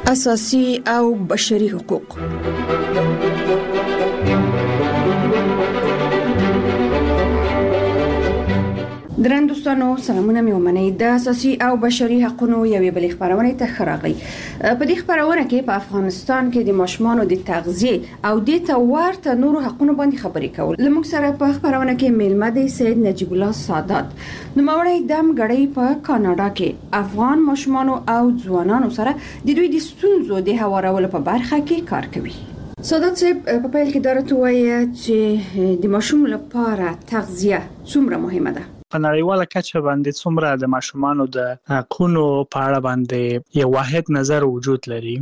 اساسي او بشري حقوق. درنو دوستانو، سلامونه مې ومنئ. د اساسي او بشري حقوقو یوې بلې خبرونه ته خراغلی. په دې خبرونه کې په افغانستان کې د ماشومانو د تغذیه او د ورته نورو حقوقو باندې خبرې کول. لمږ سره په خبرونه کې میلمه دی سید نجیب الله سادات، نوموړی دم غړی په کاناډا کې افغان ماشومانو او ځوانانو سره د دوی د ستونزو د هوارولو په برخه کې کار کوي. سادات صاحب، په پیل کې درته وایي چې د ماشوم لپاره تغذیه څومره مهمه ده. په نړیواله کچه باندې څومره د ماشومانو د حقوقو په اړه باندې یو واحد نظر وجود لري.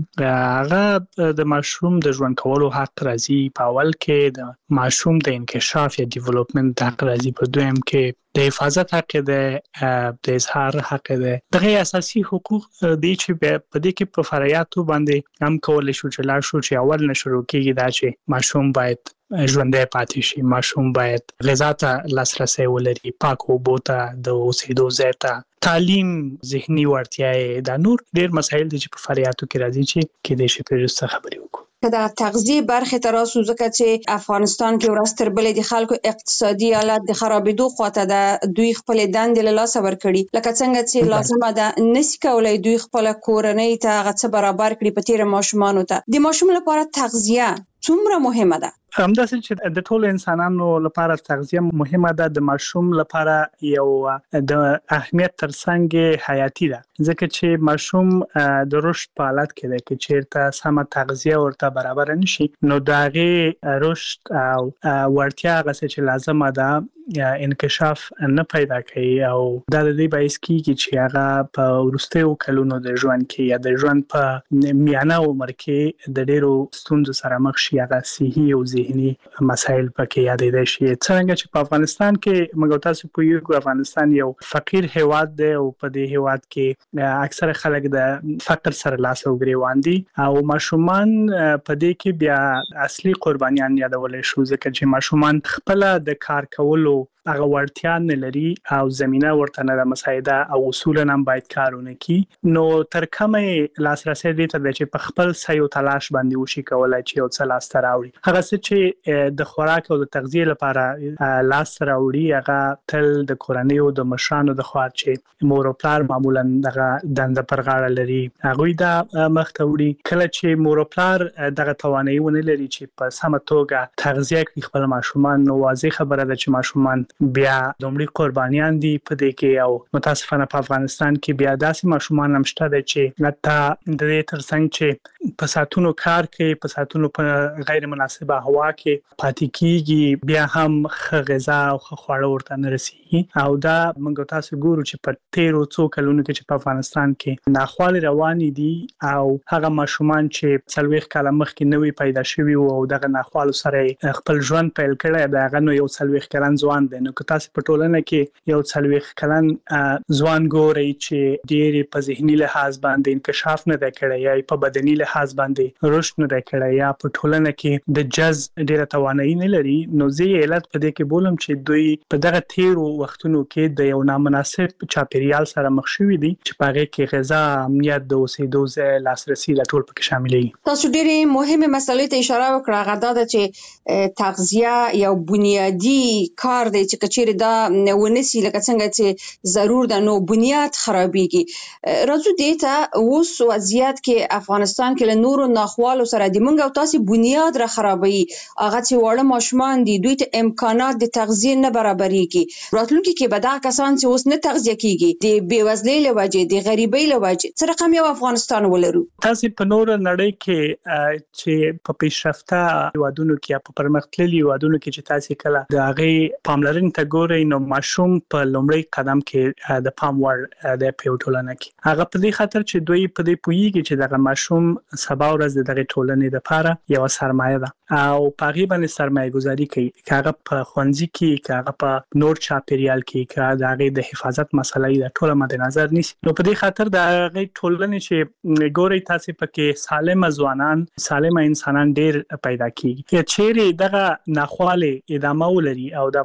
هغه د ماشوم د ژوند کولو حق راځي په اول کې، د ماشوم د انکشاف یا ډیولپمنت حق راځي په دویم کې، د حفاظت حق ده، د اظهار حق ده. دغه اساسي حقوق دي چې په دې کې په فرایاتو باندې هم کول شو چې لا شو چې اول نشو کېږي دا چې ماشوم باید ژوندی پاتې شي، ماشوم باید غذا ته لاسرسی ولري، پاک اوبو ته، د اوسېدو ځای ته، تعلیم، ذهني وړتیاوې، دا نور ډېر مسایل دي چې په فرایاتو کې راځي چې کېدای شي پرې وروسته خبرې وکړو. که د تغذیه برخه تراسو ځکه چې افغانستان کې ورځ تر بلې د خلکو اقتصادي حالت د خرابېدو خواته د دوی خپل دندې له لاسه ورکړي، لکه څنګه چې لازمه ده نسی کولای دوی خپل کورنۍ ته هغه څه برابر کړي په تیر ماشومانو ته. د ماشوم لپاره تغذیه څومره مهمه ده؟ همداسې چې د ټولو انسانانو لپاره تغذیه مهمه ده، د ماشوم لپاره یو د اهمیت ترڅنګ حیاتي ده، ځکه چې ماشوم د رشد په حالت کې ده، کې چیرته سمه تغذیه ورته برابر نشي نو د هغې رشد او وړتیا هغه څه چې لازمه ده انکشاف نه پیدا کوي، او دا د دې باعث کیږي چې هغه په وروستیو کلونو د ژوند کې یا د ژوند په میانه عمر کې د ډېرو ستونزو سره مخ شي، هغه صحي او ذهني مسایل پکې یادېدای شي. څنګه چې په افغانستان کې موږ تاسو پوهیږو، افغانستان یو فقیر هیواد دی او په دې هیواد کې اکثره خلک د فقر سره لاس او ګریوان دي، او ماشومان په دې کې بیا اصلي قربانیان یادول شو، ځکه چې ماشومان خپل د کار کولو هغه وړتیا نه لري او زمينه ورته نه مساعده او اصولا هم باید کارونه کی. نو تر کومه لاسرسي دي ته چې په خپل سيو تلاش باندې وشي کولای چې یو څه لاس ته راوړي. هغه څه چې د خوراک او د تغذیه لپاره لاس ته راوړي هغه تل د کورنۍ او د مشرانو د خوا چې مور او پلار معمولا دغه دنده پر غاړه لري، هغه دا مخته وړي. کله چې مور او پلار دغه توانایي ونه لري چې په سمه توګه تغذیه کوي خپل ماشومان، نو واضح خبره ده چې ماشومان بیا دومره قربانیان دي په دې کې، او متاسفانه په افغانستان کې بیا داسې ماشومان هم شته چې حتی د دې ترڅنګ چې په ساتونو کار کوي، په ساتونو په غیر مناسبه هوا کې پاتې کیږي، بیا هم غذا او خواړه ورته نه رسیږي. او دا موږ تاسو ګورو چې په تیرو څو کلونو کې چې په افغانستان کې ناخوالې روانې دي، او هغه ماشومان چې 40 کال مخکې نوې پیدا شوي او دغه ناخوالو سره خپل ژوند پیل کړی، دا غنو یو 40 کلن ځوان دی. نو که تاسو په ټولنه کې یو 40 کلن ځوان ګورئ چې ډېر په ذهني لحاظ باندې انکشاف نه دی کړی یا په بدني لحاظ باندې رشد نه دی کړی یا په ټولنه کې د جذب ډېره توانایي نه لري، نو زه علت په دې کې بولم چې دوی په دغه تیرو وختونو کې د یو نامناسب چاپیریال سره مخ شوي دي چې په هغه کې غذا، امنیت، د اوسېدو ځای، لاسرسي لا ټول پکې شامل دي. تاسو ډېرې مهمه مسلې ته اشاره وکړه، هغه دا ده چې تغذیه یو بنیادی کار دی چې کچېره دا ونسی، لکه څنګه چې ضرور ده نو بنیاد خرابېږي. راځو دې ته اوس وضعیت کې افغانستان کې له نورو ناخوالو سره د منګ او تاسو بنیاد را خرابوي، هغه چې وړه ماشومان دي دوی ته امکانات د تغذیه نه برابرېږي. راتلونکي کې به دا کسان چې اوس نه تغذیه کیږي د بیوزلۍ له وجې، د غریبۍ له وجې، څه رقم یو افغانستان ولرو؟ تاسو په نور نړۍ کې چې په پیشرفته هیوادونو کې یا په پرمختللي هیوادونو کې چې تاسو کله د هغه پاملرنې ته ګورئ، نو ماشوم په لومړی قدم کې د پام وړ د پیوټولنه کې هغه په دې خاطر چې دوی په دې پوهیږي چې دغه ماشوم سبا ورځ دغه ټولنې لپاره یو سرمایه ده او په هغه باندې سرمایه گذاري کوي، کاغه په خوندزي کې، کاغه په نور چاپیریال کې، کاغه د هغه د حفاظت مسلې د ټوله مد نظر نیسي. نو په دې خاطر د هغه ټولنې چې ګوري تاسو پکې سالم ځوانان، سالم انسانان ډېر پیدا کیږي. چې چیرې دغه ناخواله ادامه ولري او د افغانستان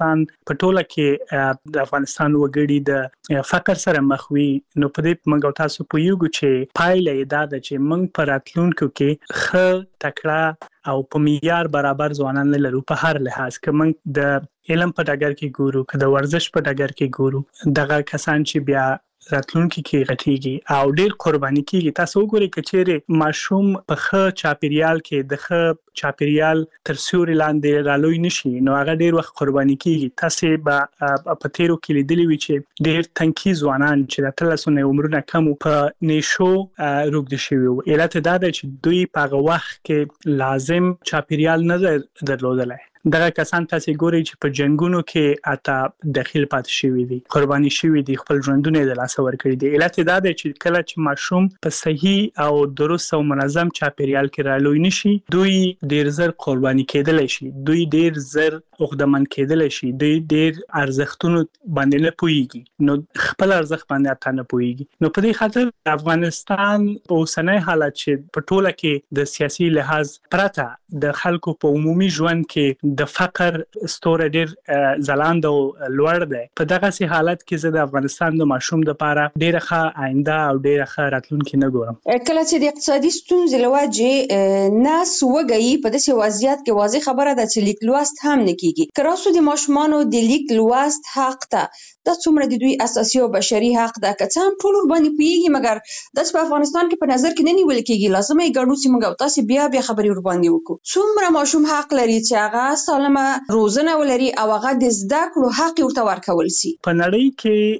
افغانستان په ټوله کې د افغانستان وګړي د فقر سره مخ وي نو په دې موږ تاسو په یوګو چې پایله یې دا ده چې موږ په راتلونکو کې خ تکړه او په معیار برابر ځوانان لرو په هر لحاظ که موږ د علم په ډګر کې ګورو که د ورزش په ډګر کې ګورو دغه کسان چې بیا راتلونکي کې غټيږي او ډېر قرباني کیږي. تاسو وګورئ کچېره ماشوم په ښه چاپیریال کې د ښه چاپیریال تر سیوري لاندې رالوي نشي نو هغه ډېر وخت قرباني کیږي. تاسو به په تیرو کې لیدلی وي چې ډېر تنکي ځوانان چې د 13 نه عمرونه کم په نشو روغ شوي وو. علت دا ده چې دوی په وخت کې لازم چاپیریال نه درلودلای. دغه کسان تاسو ګورئ چې په جنگونو کې اته داخل پاتې شوی دي قرباني شوی دي خپل ژوندونه د لاس ور کړی دي. علت دا دی چې کله چې ماشوم په صحیح او درست او منظم چاپیریال کې رالوي نشي دوی ډیر زر قرباني کېدل شي دوی ډیر زر عقدمن کېدل شي دوی ډیر ارزښتونو باندې نه پويږي نو خپل ارزښت باندې اته نه پويږي. نو په دې خاطر افغانستان په اوسنۍ حالت چې په ټوله کې د سیاسي لحاظ پرته د خلکو په عمومي ژوند کې د فقر ستوره ډیر ځلاند او لوړ دی. په دغه سي حالت کې زه د افغانستان د ماشوم د لپاره ډیره ښه آینده او ډیره ښه راتلونکي نه ګورم. کله چې د اقتصادي ستونزې لوجه ناس وګړي په داسې وضعیت کې واضح خبره ده چې لیک لوست هم نه کیږي. کراسو د ماشومانو د لیک لوست حق ته د څومره د دوی اساسي او بشري حق ده که څه هم ټول باندې پیږي مګر د افغانستان کې په نظر کې نه نیول کیږي. لازمه یې ګڼو چې موږ تاسو بیا خبرې ور باندې وکړو. څومره ماشوم حق لري چې هغه سالمه روزنه ولري او هغه د زده کړو حق ورته ورکول شي. په نړۍ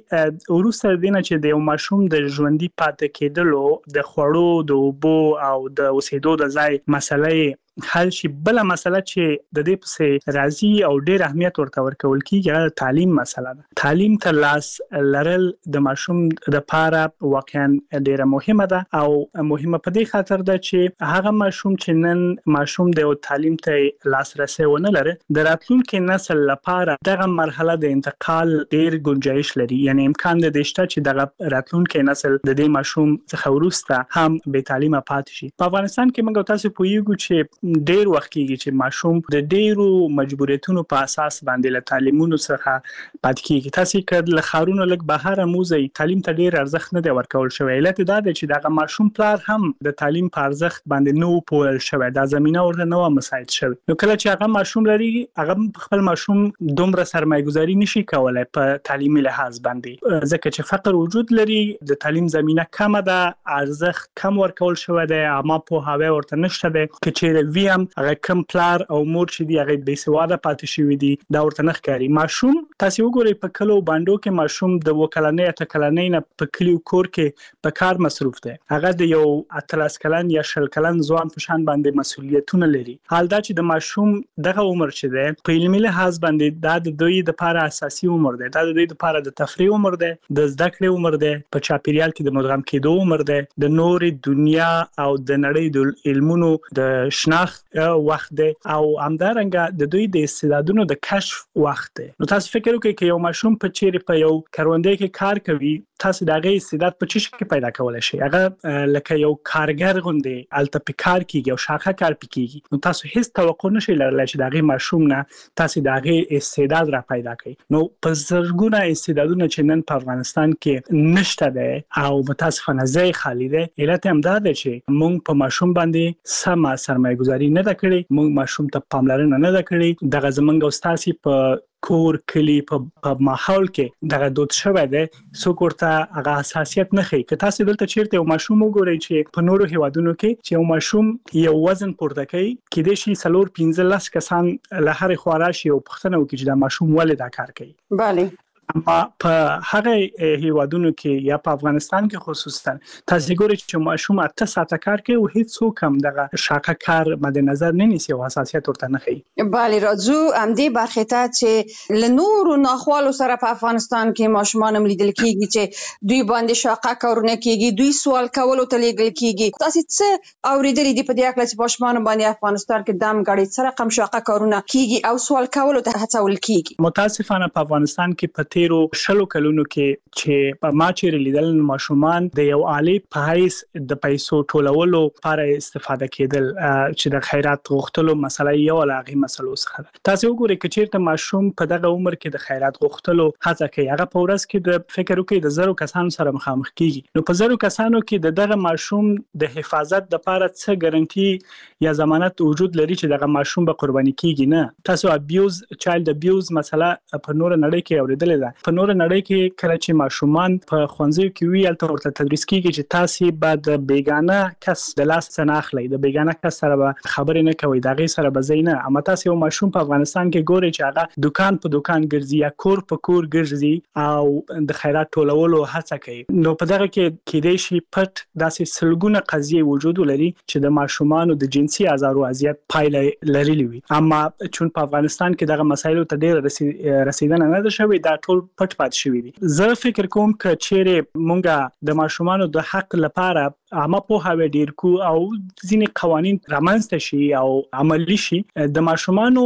کې وروسته دینه چې د یو ماشوم د ژوندۍ پاتې کېدلو د خوړو د اوبو او د اوسېدو د ځای مسلې حل شي. بل مسله چې د دې په راضي او ډېر اهمیت ورته ورکول کیږي تعلیم مسله ده. تعلیم تر لاس لرل د ماشوم د لپاره واقعا ډېره مهمه ده او مهمه په دې خاطر ده چې هغه ماشوم چې نن ماشوم د تعلیم ته لاسرسي ونه لري د راتلونکي نسل لپاره دغه مرحله د انتقال ډېر گنجائش لري. یعنی امکان ده شته چې دغه راتلونکي نسل د دې ماشوم څخه ورسته هم به تعلیمه پاتې شي. په افغانستان کې موږ تاسو پوهیږو چې ډیر وخت کېږي چې ماشوم د ډیرو مجبوریتونو په اساس باندې له تعلیمونو څخه پاتې کېږي. تاسو کله له خارونو لګ بهر موزي تعلیم ته ډیر ارزښت نه دی ورکول شوی. علت دا دی چې دغه ماشوم پلار هم د تعلیم په ارزښت باندې نو پوهل شوی د زمينه ورته نو مساعد شوی. نو کله چې هغه ماشوم لري هغه خپل ماشوم دومره سرمایه‌گذاري نشي کولای په تعلیمي لحاظ باندې ځکه چې فقر وجود لري د تعلیم زمينه کم ده ارزښت کم ورکول شوی دی اما په هغه ورته نشته ده چې ویم هغه کم پلار او مور چې دی هغه بې سواده پاتې شوی دي دا ورته نه ښکاري. ماشوم تاسو وګورئ په کلو باندې کې ماشوم د وکلنۍ ته کلنۍ نه په کلیو کور کې په کار مصروف دی. هغه د یو 13 کلن یا 10 کلن ځوان په شان باندې مسؤلیتونه لري. حال دا چې د ماشوم دغه عمر چې دی په علمي لحاظ باندې دا د دوی لپاره اساسي عمر دی. دا د دوی لپاره د تفریح عمر دی د زده کړې عمر دی په چاپیریال کې د مدغم کېدو عمر دی د نورې دنیا او د نړۍ د علمونو د شناخت وخت دی او همدارنګه د دوی د استعدادونو د کشف وخت دی. نو تاسو فکر وکړئ چې یو ماشوم په چیرې په یو کاروندې کې کار کوي تاسو دغه استعداد په چی شي پیدا کولای شئ. هغه لکه یو کارګر غوندي الته په کار کیږي او شاخه کار پکېږي. نو تاسو هیڅ توقع نشئ لرلای چې دغه ماشوم نه تاسو دغه استعداد را پیدا کړئ. نو په زرګونه استعدادونه چې نن په افغانستان کې نشته ده او متاسفانه ځای خالی ده. علت هم دا ده چې موږ په ماشوم باندې سم سرمایه‌گذاري نه ده کړې موږ ماشوم ته پاملرنه نه ده کړې. دغه زمونږ استاد په کور کلی په ماحول کې دغه دود شوی دی څوک ورته هغه حساسیت نه ښيي. که تاسو دلته چیرته یو ماشوم وګورئ چې په نورو هیوادونو کې چې یو ماشوم یو وزن پورته کوي کېدای شي 4-15 کسان له هر خوا راشي او پوښتنه وکړي چې دا ماشوم ولې دا کار کوي. بله اما په هغه هیوادونو کې یا په افغانستان کې خصوصا تاسو ګورئ چې ماشوم 8 ساعته کار کوي او هیڅ څوک هم دغه شاقه کار مد نظر نه نیسي او حساسیت ورته نه ښيي. بله راځو همدې برخې ته چې له نورو ناخوالو سره په افغانستان کې ماشومان هم لیدل کېږي چې دوی باندې شاقه کارونه کېږي دوی سوال کولو ته لیږل کېږي. تاسو څه اوریدلې دي په دې اړه چې ماشومان باندې افغانستان کې دم غړي سره کم شاقه کارونه کېږي او سوال کولو ته هڅول کېږي؟ متاسفانه په افغانستان کې په تیرو شلو کلونو کې چې په ما چې لیدل ماشومان د یو عالی په حیث د پیسو ټولولو لپاره استفاده کېدل چې د خیرات غوښتلو مسله یو لاغي مسلو څخه تاسو وګورئ چې چیرته ماشوم په دغه عمر کې د خیرات غوښتلو هڅه کوي هغه په ورځ کې د فکر وکړي د 0 کسانو سره مخامخ کیږي نو په 0 کسانو کې دغه ماشوم د حفاظت لپاره څه ګارانټي یا ضمانت وجود لري چې دغه ماشوم به قرباني کیږي نه تاسو ابیوز چایلډ ابیوز مسله په نور نړۍ کې اوریدلې ده په نور نړۍ کې کله چې ماشومان په خوانځي کې وی الته ورته تدریس کیږي چې تاسو به د بیگانه کس د لاس څخه اخلي د بیگانه کس سره خبرې نه کوي دغه سره به زینه اما تاسو یو ماشوم په افغانستان کې ګوري چې هغه دکان په دکان ګرځي یا کور په کور ګرځي او د خیرات ټولولو هڅه کوي نو په دغه کې کېدای شي پټ داسې سلګونه قضیې وجود لري چې د ماشومانو د جنسي آزار او اذیت پایله لري وي اما چون په افغانستان کې دغه مسایلو ته ډېر رسیدنه نه ده شوې دا ټول پټ پات شوی دي زه فکر کوم چې چیرې مونږه د ماشومانو د حق لپاره عامه پوهاوی ډیر کو او ځینې قوانين رامنځته شي او عملی شي د ماشومانو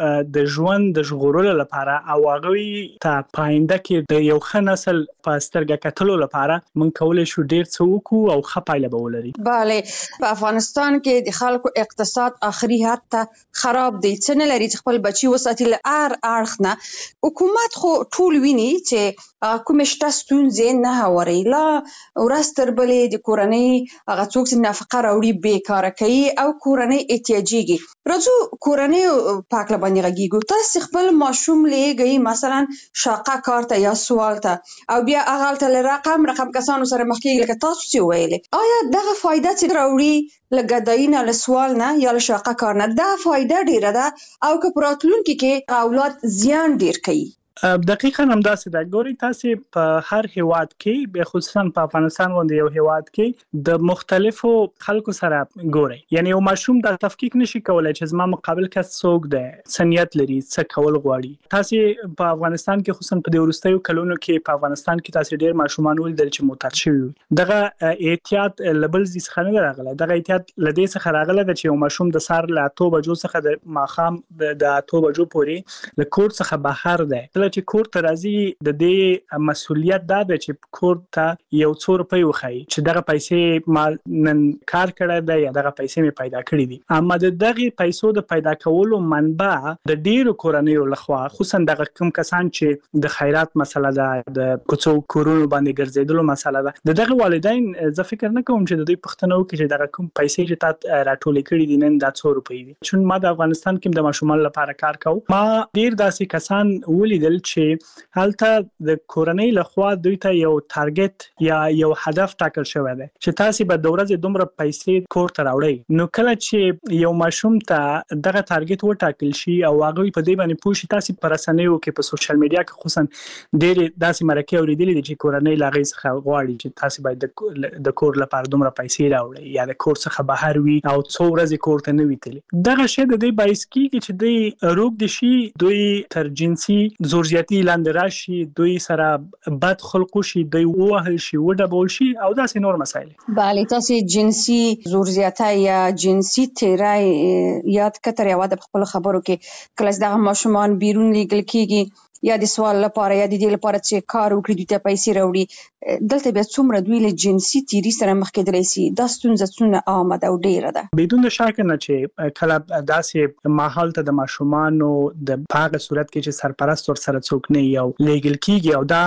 د ژوند د ژغورلو لپاره او هغه ته پاینده کې د یو ښه نسل په سترګه کتلو لپاره مونږ کولای شو ډیر څه وکړو او ښه پایله به ولري. بله په افغانستان کې د خلکو اقتصاد اخري حد ته خراب دی څه نه لري چې خپل بچي وساتي له اړخ نه حکومت خو ټول ویني چې کومه شته ستونزې نه هوري لا ورستر بلې د کورنۍ هغه څوک چې نفقه راوړي بیکاره کوي او کورنۍ احتیاجيږي راځو کورنۍ پاکله باندې غږیږو تاسو خپل ماشوم لګي مثلا شاقه کارته یا سوال ته او بیا هغه ته رقم کسانو سره مخ کېږي لکه تاسو چې ویلې آیا دغه فائدہ چې راوړي لګداینه له سوال نه یا له شاقه کار نه دا فائدہ ډیره ده او که پراتلونکو کې اولاد زیان ډیر کوي دقیقاً همداسې ده ګوري تاسو په هر هیواد کې به خصوصا په افغانستان باندې یو هیواد کې د مختلفو خلکو سره ګوري یعنی یو ماشوم د تفکیک نشي کولای چې زما مقابل کس څوک ده سنیت لري څه کول غواړي تاسو په افغانستان کې خصوصا په د ورستیو کلونو کې په افغانستان کې تاسو ډیر ماشومان ولدل چې معتاد شوي دغه احتیاط لبل زی څخه نه راغله دغه احتیاط لدې څخه راغله چې یو ماشوم د سار له 8 بجو څخه د ماخام د 8 بجو پورې له کور څخه بهر ده چې کور ته راځي د دې مسولیت دا ده چې کور ته یو څو روپۍ وخی چې دغه پیسې ما نن کار کړی دی یا دغه پیسې مې پیدا کړې دي اما دغه پیسو د پیدا کولو منبع د ډیرو کورنیو لخوا خصوصا دغه کوم کسان چې د خیرات مسله ده د کوڅو کورونو باندې ګرځیدلو مسله ده دغه والدین زه فکر نه کوم چې د دوی پښتنو کې چې دغه کوم پیسې چې تا راټولې کړې دي نن د 100 روپۍ دي چون ما د افغانستان کې د ماشومان لپاره کار کوم ما ډیر داسې کسان ولیدل چې هلته د کورنۍ لخوا دوی ته یو ټارګټ یا یو هدف ټاکل شوی دی چې تاسو به د ورځې دومره پیسې کور ته راوړئ نو کله چې یو ماشوم ته دغه ټارګټ وټاکل شي او هغه په دې باندې پوښي تاسو پر رسنیو کې په سوشل میډیا کې خصوصا ډېر داسې مرکه اوریدلې دي چې کورنۍ لاغې څخه غواړي چې تاسو باید د کور لپاره دومره پیسې راوړئ یا د کور څخه بهر وي او څو ورځې کور ته نه ویتلی دغه شی د دې باعث کیږي چې دوی روغ دي شي دوی تر جنسي زورزیاتی لاندې راشي دوی سره بد خلق شي دوی وهل شي وډبول شي او داسې نور مسایل بله تاسو جنسي زورزیاتی یا جنسي تیرای یاد کتر یا د خپل خبرو کې کله دغه ماشومان بیرون لیږل کیږي یا د سوال لپاره یا د دې لپاره چې کار وکړي دوی ته پیسې راوړي دلته بیا څومره دوی له جنسي تیری سره مخ کېدلی شي دا ستونزه څونه عامه ده او ډیره ده بدون شک نه چې کله داسې ماحول ته د ماشومانو د هغه صورت کې چې سرپرست ور سره څوک نه یو لیګل کیږي او دا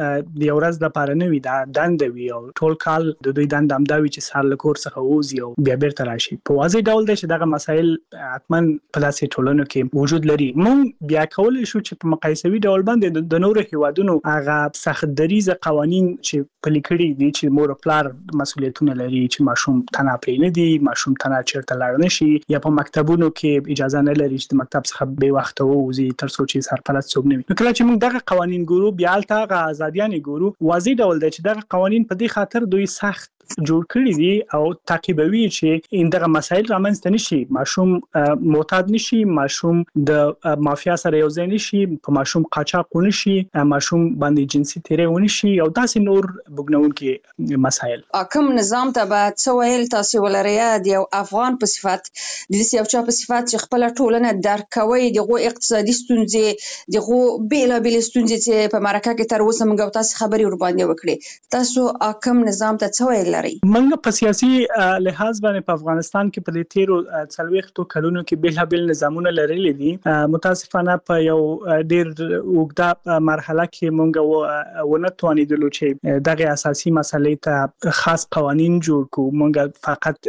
د یو ورځ لپاره نه وي دا دند وي او ټول کال د دوی دند هم دا وي چې سال کور څخه ووزي او بیا بیرته راشي په واضح ډول د دغه مسایل حتما په داسې ټولنو کې وجود لري مونږ بیا کولای شو چې په مقایسوي ډول باندې د نورو هیوادونو هغه سخت دریزه قوانين چې پلي کړي دي چې مور پلار مسولیتونه لري چې ماشوم تنه پرې نه دي ماشوم تنه چیرته لاړ نشي یا په مکتبونو کې اجازه نه لري چې مکتب څخه به وخت ووزي تر څو چې سرپرست څوک نه وي نو کله چې موږ دغه قوانين ګورو بیا الته غ ازاديان ګورو واضح ډول دی چې دغه قوانين په دې خاطر دوی سخت جوړ کړی دي او تعقیبوي چې دغه مسایل رامنځته نشي، ماشوم معتاد نشي، ماشوم د مافیا سره یو ځای نشي، په ماشوم قاچاق ونشي، ماشوم باندې جنسي تیری ونشي او داسې نور بګنونکي مسایل. کوم نظام ته به څه ویل تاسو ولرئ د یو افغان په صفت د یو چا په صفت چې خپل ټولنه درک کوي، دغه اقتصادي ستونزې، دغه بیلابل ستونزې چې په مرکه کې تر اوسه موږ تاسو خبري ور باندې وکړي، تاسو کوم نظام ته څه ویل لرئ؟ موږ په سیاسي لحاظ باندې په افغانستان کې په دې تیرو 40 کلونو کې بیلابل نظامونه لرلي دي. متاسفانه په یو ډیر اوږده مرحله کې موږ ونه توانیدلو چې دغه اساسي مسلې ته خاص قوانين جوړ کړو. موږ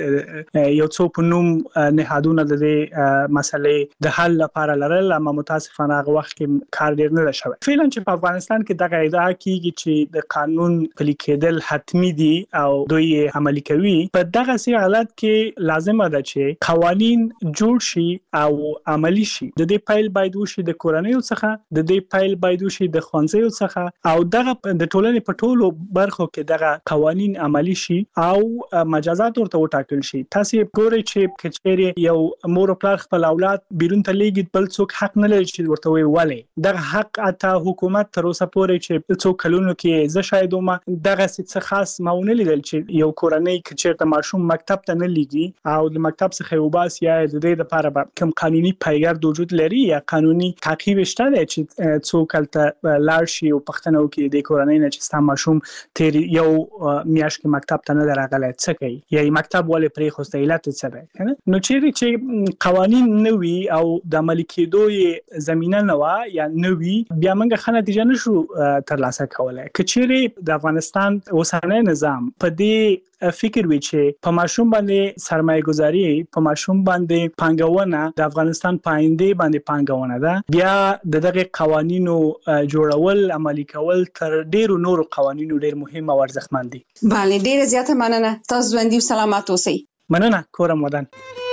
فقط یو څو په نوم نهادونه د دې مسلې د حل لپاره لرل، اما متاسفانه هغه وخت کې کار ډیر نه شوی. فعلا چې په افغانستان کې دغه ادعا کیږي چې د قانون پلي کېدل حتمی دي او دوی عملي کوي، په دغه سي حالت کې لازمه ده چې قوانين جوړ شي او عملی شي. د دې پیل باید وشي د کورنۍ څخه، د دې پیل باید وشي د ښوونځیو څخه او دغه د ټولنې په ټولو برخو کې دغه قوانين عملی شي او مجازات ورته وټاکل شي. تاسو ګورئ چې کچېری یو مور او پلار خپل اولاد بیرون ته لیږي، بل څوک حق نه لري چې ورته ویلي. دغه حق اته حکومت تر اوسه پورې چې څو کلونو کې زه شاید ما دغه څه خاص ماونه لیدل چې یو کورنۍ کچېرته ماشوم مکتب ته نه لیږي او د مکتب څخه وباس یا د دې لپاره کوم قانوني پیګر وجود لري یا قانوني تعقیب شته چې څوک ته لاړ شي او پښتنو کې د کورنۍ نه چې ستا ماشوم تیر یو میاشت کې مکتب ته نه درغلی څه کوي یا مکتب ولې پرې خوسته علت څه ده. نو چې قوانين نوي او د عملي کېدو زمينه نو یا نوي بیا موږ خنه نتیجه نشو ترلاسه کولای. کچېری د افغانستان اوسنۍ نظام په دې فکر وی چې په ماشوم باندې سرمایه گذاری، په ماشوم باندې پانګونه د افغانستان پاینده باندې پانګونه ده، بیا دغه قوانینو جوړول عملي کول تر ډیرو نورو قوانینو ډیر مهم او ارزښتمن دي. بله، ډیره زیاته مننه. تاسو ژوندي او سلامت اوسئ. مننه. کورم ودان.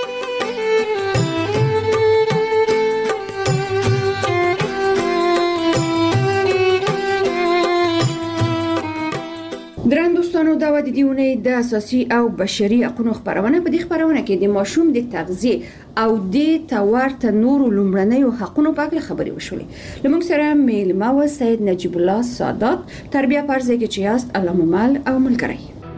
درن دوستانو، دا د دیونه د اساسي او بشري حقوقو خبرونه په دې خبرونه کې د ماشوم د تغذیه او د تورته نورو لومړنیو حقوقو په اړه خبرې وشولې. لمونږ سره میلمه و سید نجیب الله سادات، تربیه پرځای کې چې یاست علامه او ملګری.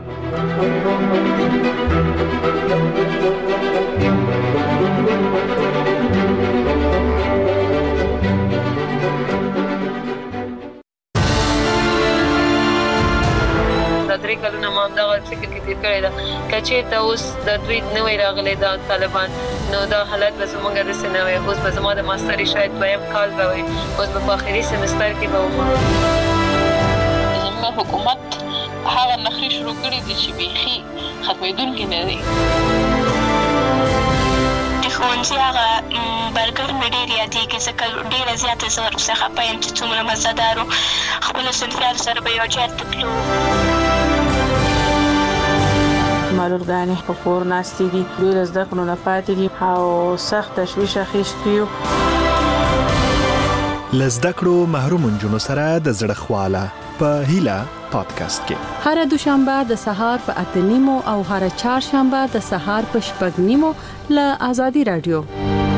درې کلونه ما دغه فکر کې تیر کړی دا کچې ته اوس د دوی نوې راغلي دا طالبان، نو دا حالت به زموږ د سنوي اوس به زموږ د ماستري شاید دویم کال به وي، اوس په آخري سمستر کې به وم. زموږ حکومت هغه نخري شروع کړی دي چې بيخي ختمېدونکي نه دي. د ښوونځي هغه برګر مې ډېر یادېږي ځکه ډېره زیاته زه ورڅخه خفه یم چې څومره مزهدار و. خپلو صنفیانو سره به یو جهت ته تلو. معلولګانې په کور ناستې دي، دوی له زده کړو نه پاتې دي او سخت تشویش اخیستی یو. له زده کړو محروم نجونو سره د زړه خواله په هیله پادکاسټ کې هر دوشنبه د سهار په 8:30 او هر چهارشنبه د سهار په 6:30 له آزادي رادیو.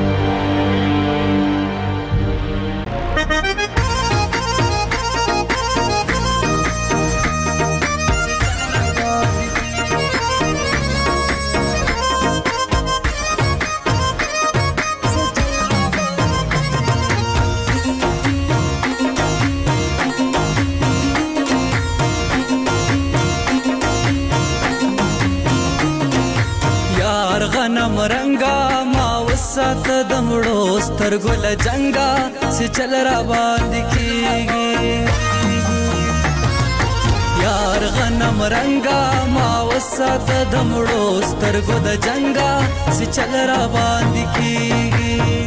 غنم رنگا ما وسات دمړو سترګو لجنګا چې چل را باندې کیږي. یار غنم رنگا ما وسات دمړو سترګو لجنګا چې چل را باندې کیږي.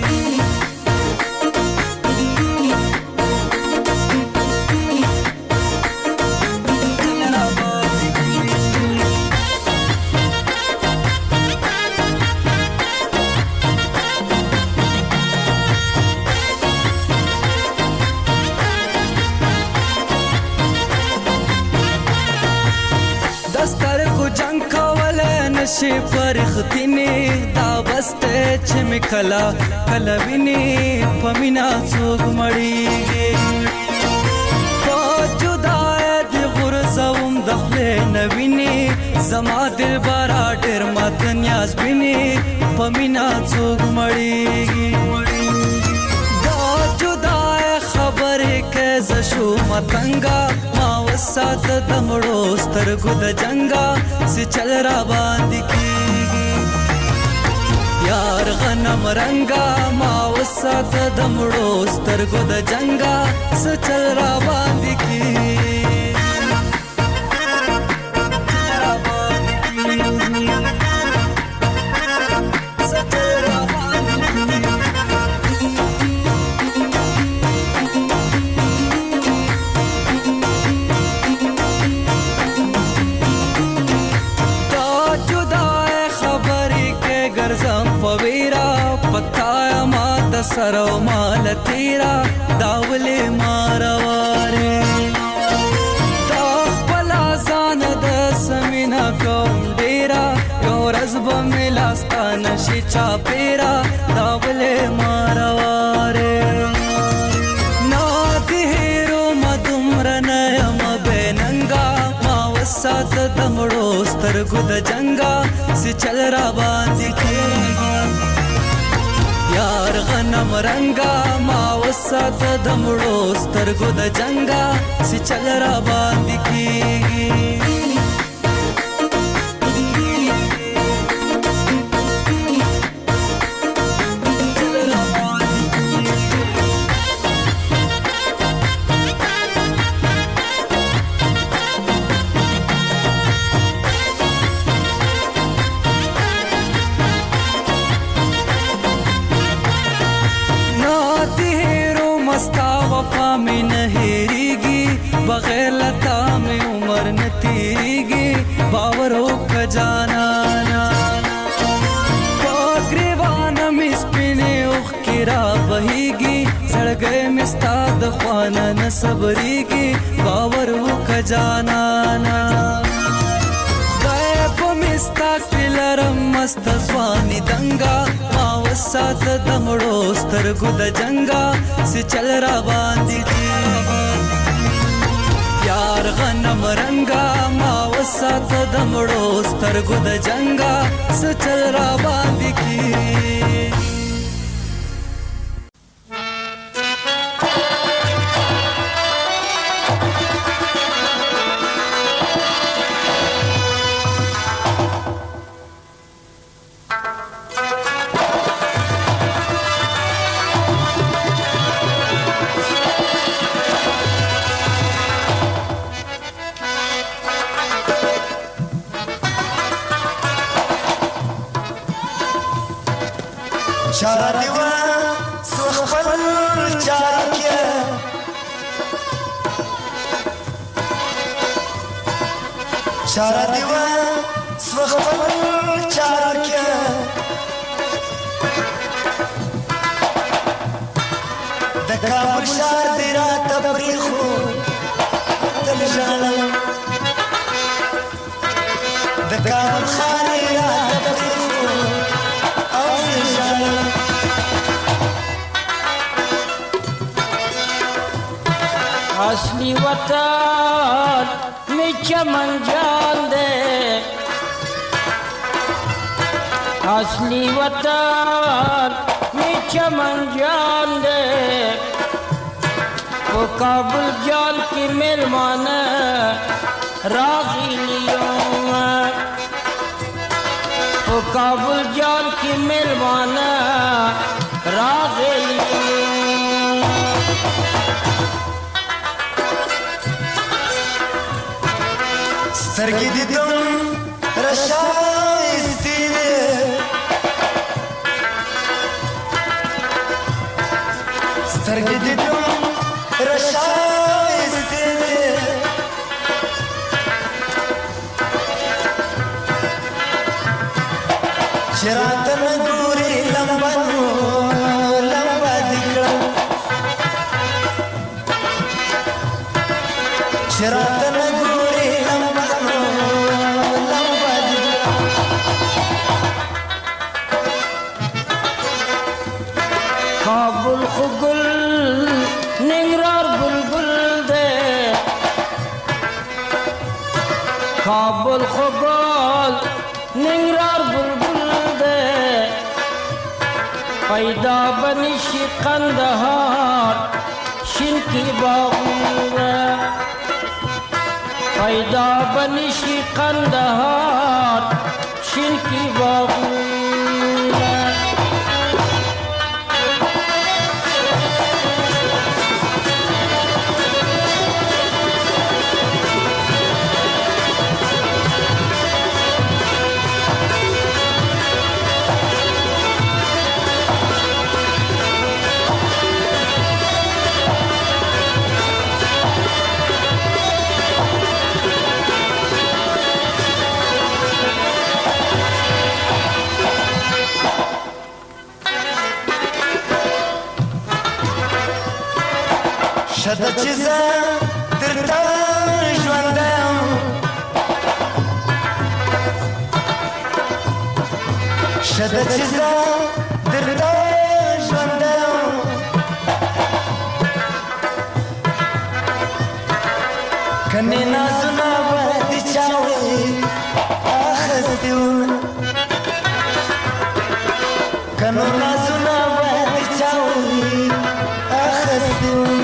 شي پرختینه دا بسته چې مکلا کلا ویني پمینا څوک مړیږي جدای دی غرزوم دخله نویني زما دل بارا ډیر مات نیاز بیني پمینا څوک مړیږي دا جدای خبره کې زشو متنګا ما وسات دمړو سترګو د جنگا سي چل را باندې کیږي یار غنم رنگا ما وسات دمړو سترګو د جنگا سي چل را باندې کیږي سرو مال تیرا داوله مارواره دا خپلا ځان د سمینا کوم ډیرا یو ورځ به ملاستا نشي چا پیرا داوله مارواره نا دیرو مدمر نیم بیننګا ما وسات دمړو سترګو د جنگا سي چل را باندې کیږي یار غنم رنگا ما وسات دمړو سترګو د جنگا سي چل را باندې کیږي बगैर लता में उम्र न तीरेगी बावर हो खजाना ग्रेवान में स्पिने उखरा बहेगी सड़ गए मिस्ताद ख्वाना न सबरेगी बावर हो खजाना गैब मिस्ता किलरम मस्त स्वानी दंगा मावसात दमड़ो स्तरगु द जंगा से चल रा बांधी यार غنم رنگا ما وسات دمړو سترګو د جنگا سچل را باندې کی چارا دیوا سخبل چار کیا چارا دیوا سخبل چار کیا دکا مشار دیرا تبریخو تل جانا دکا مخاری را تبریخو असली वतन में चमन जान दे असली वतन में चमन जान दे वो काबुल जान की मेहमान रागी लियो वो काबुल जान की मेहमान रागी लियो سترګې دې دم راشایستې دي سترګې دې دم راشایستې دي چې راته نه ګورې لمبه دې کړم چې راته نه ګورې لمبه کابل خوبال ننگرار بلبل ده پیدا بنشی قندهار شین کی باغونه پیدا بنشی قندهار شین کی باغونه شده چیزه درته ژوندیم شده چیزه درته ژوندیم کنی نازونه به دی چاوی اخستیونه کنو نازونه به دی چاوی اخستیونه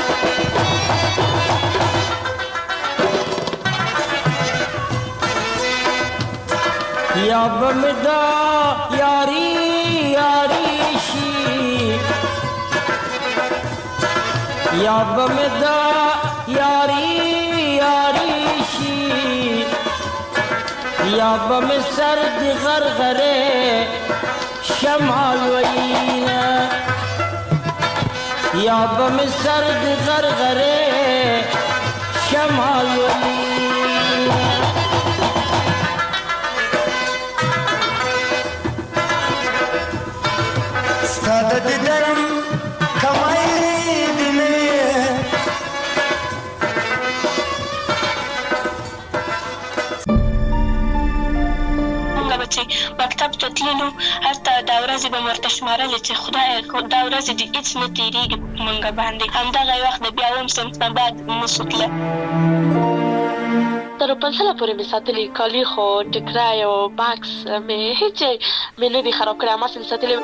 یا بمدا یاری یاری شی یا بمدا یاری یاری شی یا بم سرد غرغره شمال وینا یا بم سرد غرغره شمال وینا ستاد دیدن کمای دنیا موږ به چې مکتب ته تللو هلته دا ورځې به مې ورته شمارلې چې خدایه دا ورځې دې هېڅ نه تېرېږي په موږ باندې همدغه وخت د بیا اووم صنف نه بعد نسو تله تر پنځله پورې مې ساتلي کالي خو ټکری او بکس مې هېڅ مې نه دي خراب کړی هماسې مې ساتلي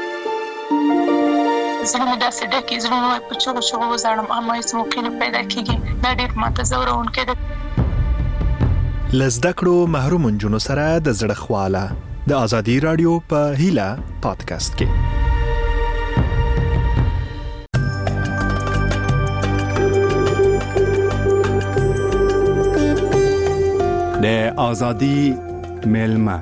زړونه داسې ډکې زړونه وایي په چغو چغو وزاړم اما هېڅ موقع نه پیدا کېږي دا ډېر ماته ځوروونکی ده له زده کړو محروم نجونو سره د زړه خواله د ازادي راډیو په هیله پادکاسټ کې د ازادي میلمه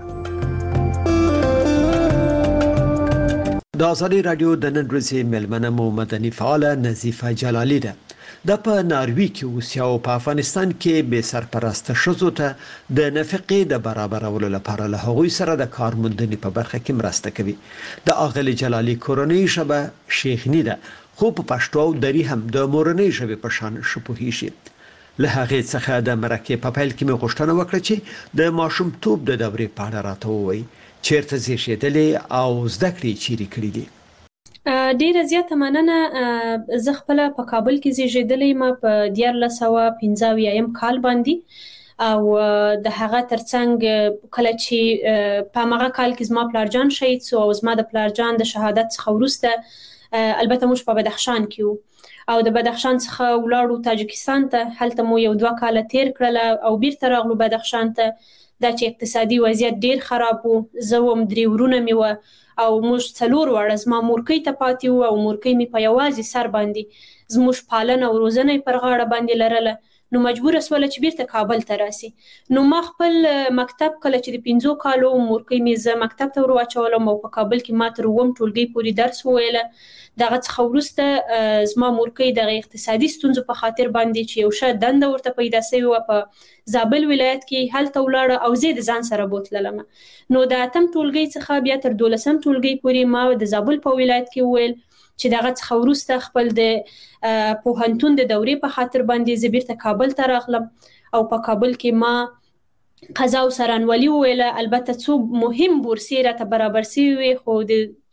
د ازادي رادیو د نن ورځې مېلمنه مو مدني فعاله نظیفه جلالي ده. د په ناروی کې اوسي او په افغانستان کې به سرپرسته شوزو ته د نفقې د برابرولو لپاره له هغوی سره د کار موندنې په برخه کې مرسته کوي. د اغلی جلالي کورنۍ ژبه شیخنی ده خو په پښتو او دری هم د مورنۍ ژبې په شان شپوهیږي. له هغې څخه د مرکې په پیل کې مې غوښتنه وکړه چې د ماشومتوب د دورې په اړه راته ووایي چیرته زیږېدلې او زده کړې چیرې کړې دي. ډیره زیاته مننه. زه خپل په کابل کې زیږېدلې ما په 1995 کال باندې او د هغه ترڅنګ کله چې په هغه کال کې زما پلارجان شهید شو او زما د پلارجان د شهادت څخه وروسته البته موږ په بدخشان کې وو او د بدخشان څخه ولاړو تاجکستان ته. هلته مو 1-2 کال تیر کړل او بیرته راغلو بدخشان ته. دا چې اقتصادي وضعیت ډیر خراب وو. زه وم 3 ورونه مې وه او موږ 4 واړه زما مورکۍ ته پاتې وو او مورکۍ مې په یوازې سر باندې زموږ پالنه او روزنه پر غاړه باندې لرله. نو مجبوره سوله چې بیرته کابل ته راسي. نو ما خپل مکتب کله چې د 5 کالو مورکۍ مې زه مکتب ته ورواچولم او په کابل کې ما تر 9 ټولګۍ پورې درس وویله. دغه څخه وروسته زما مورکۍ دغه اقتصادي ستونزو په خاطر باندې چې یو ښه دنده ورته پیدا شوې وه په زابل ولایت کې هلته ولاړه او زه د ځان سره بوتللم. نو د 8م ټولګۍ څخه بیا تر 12م ټولګۍ پورې ما د زابل په ولایت کې وویل چې دغه څخه وروسته خپل د پوهنتون د دورې په خاطر باندې زه بیرته کابل ته راغلم او په کابل کې ما قضا او سرانولي وویله. البته څو مهم بورسیې راته برابر شوي وې خو د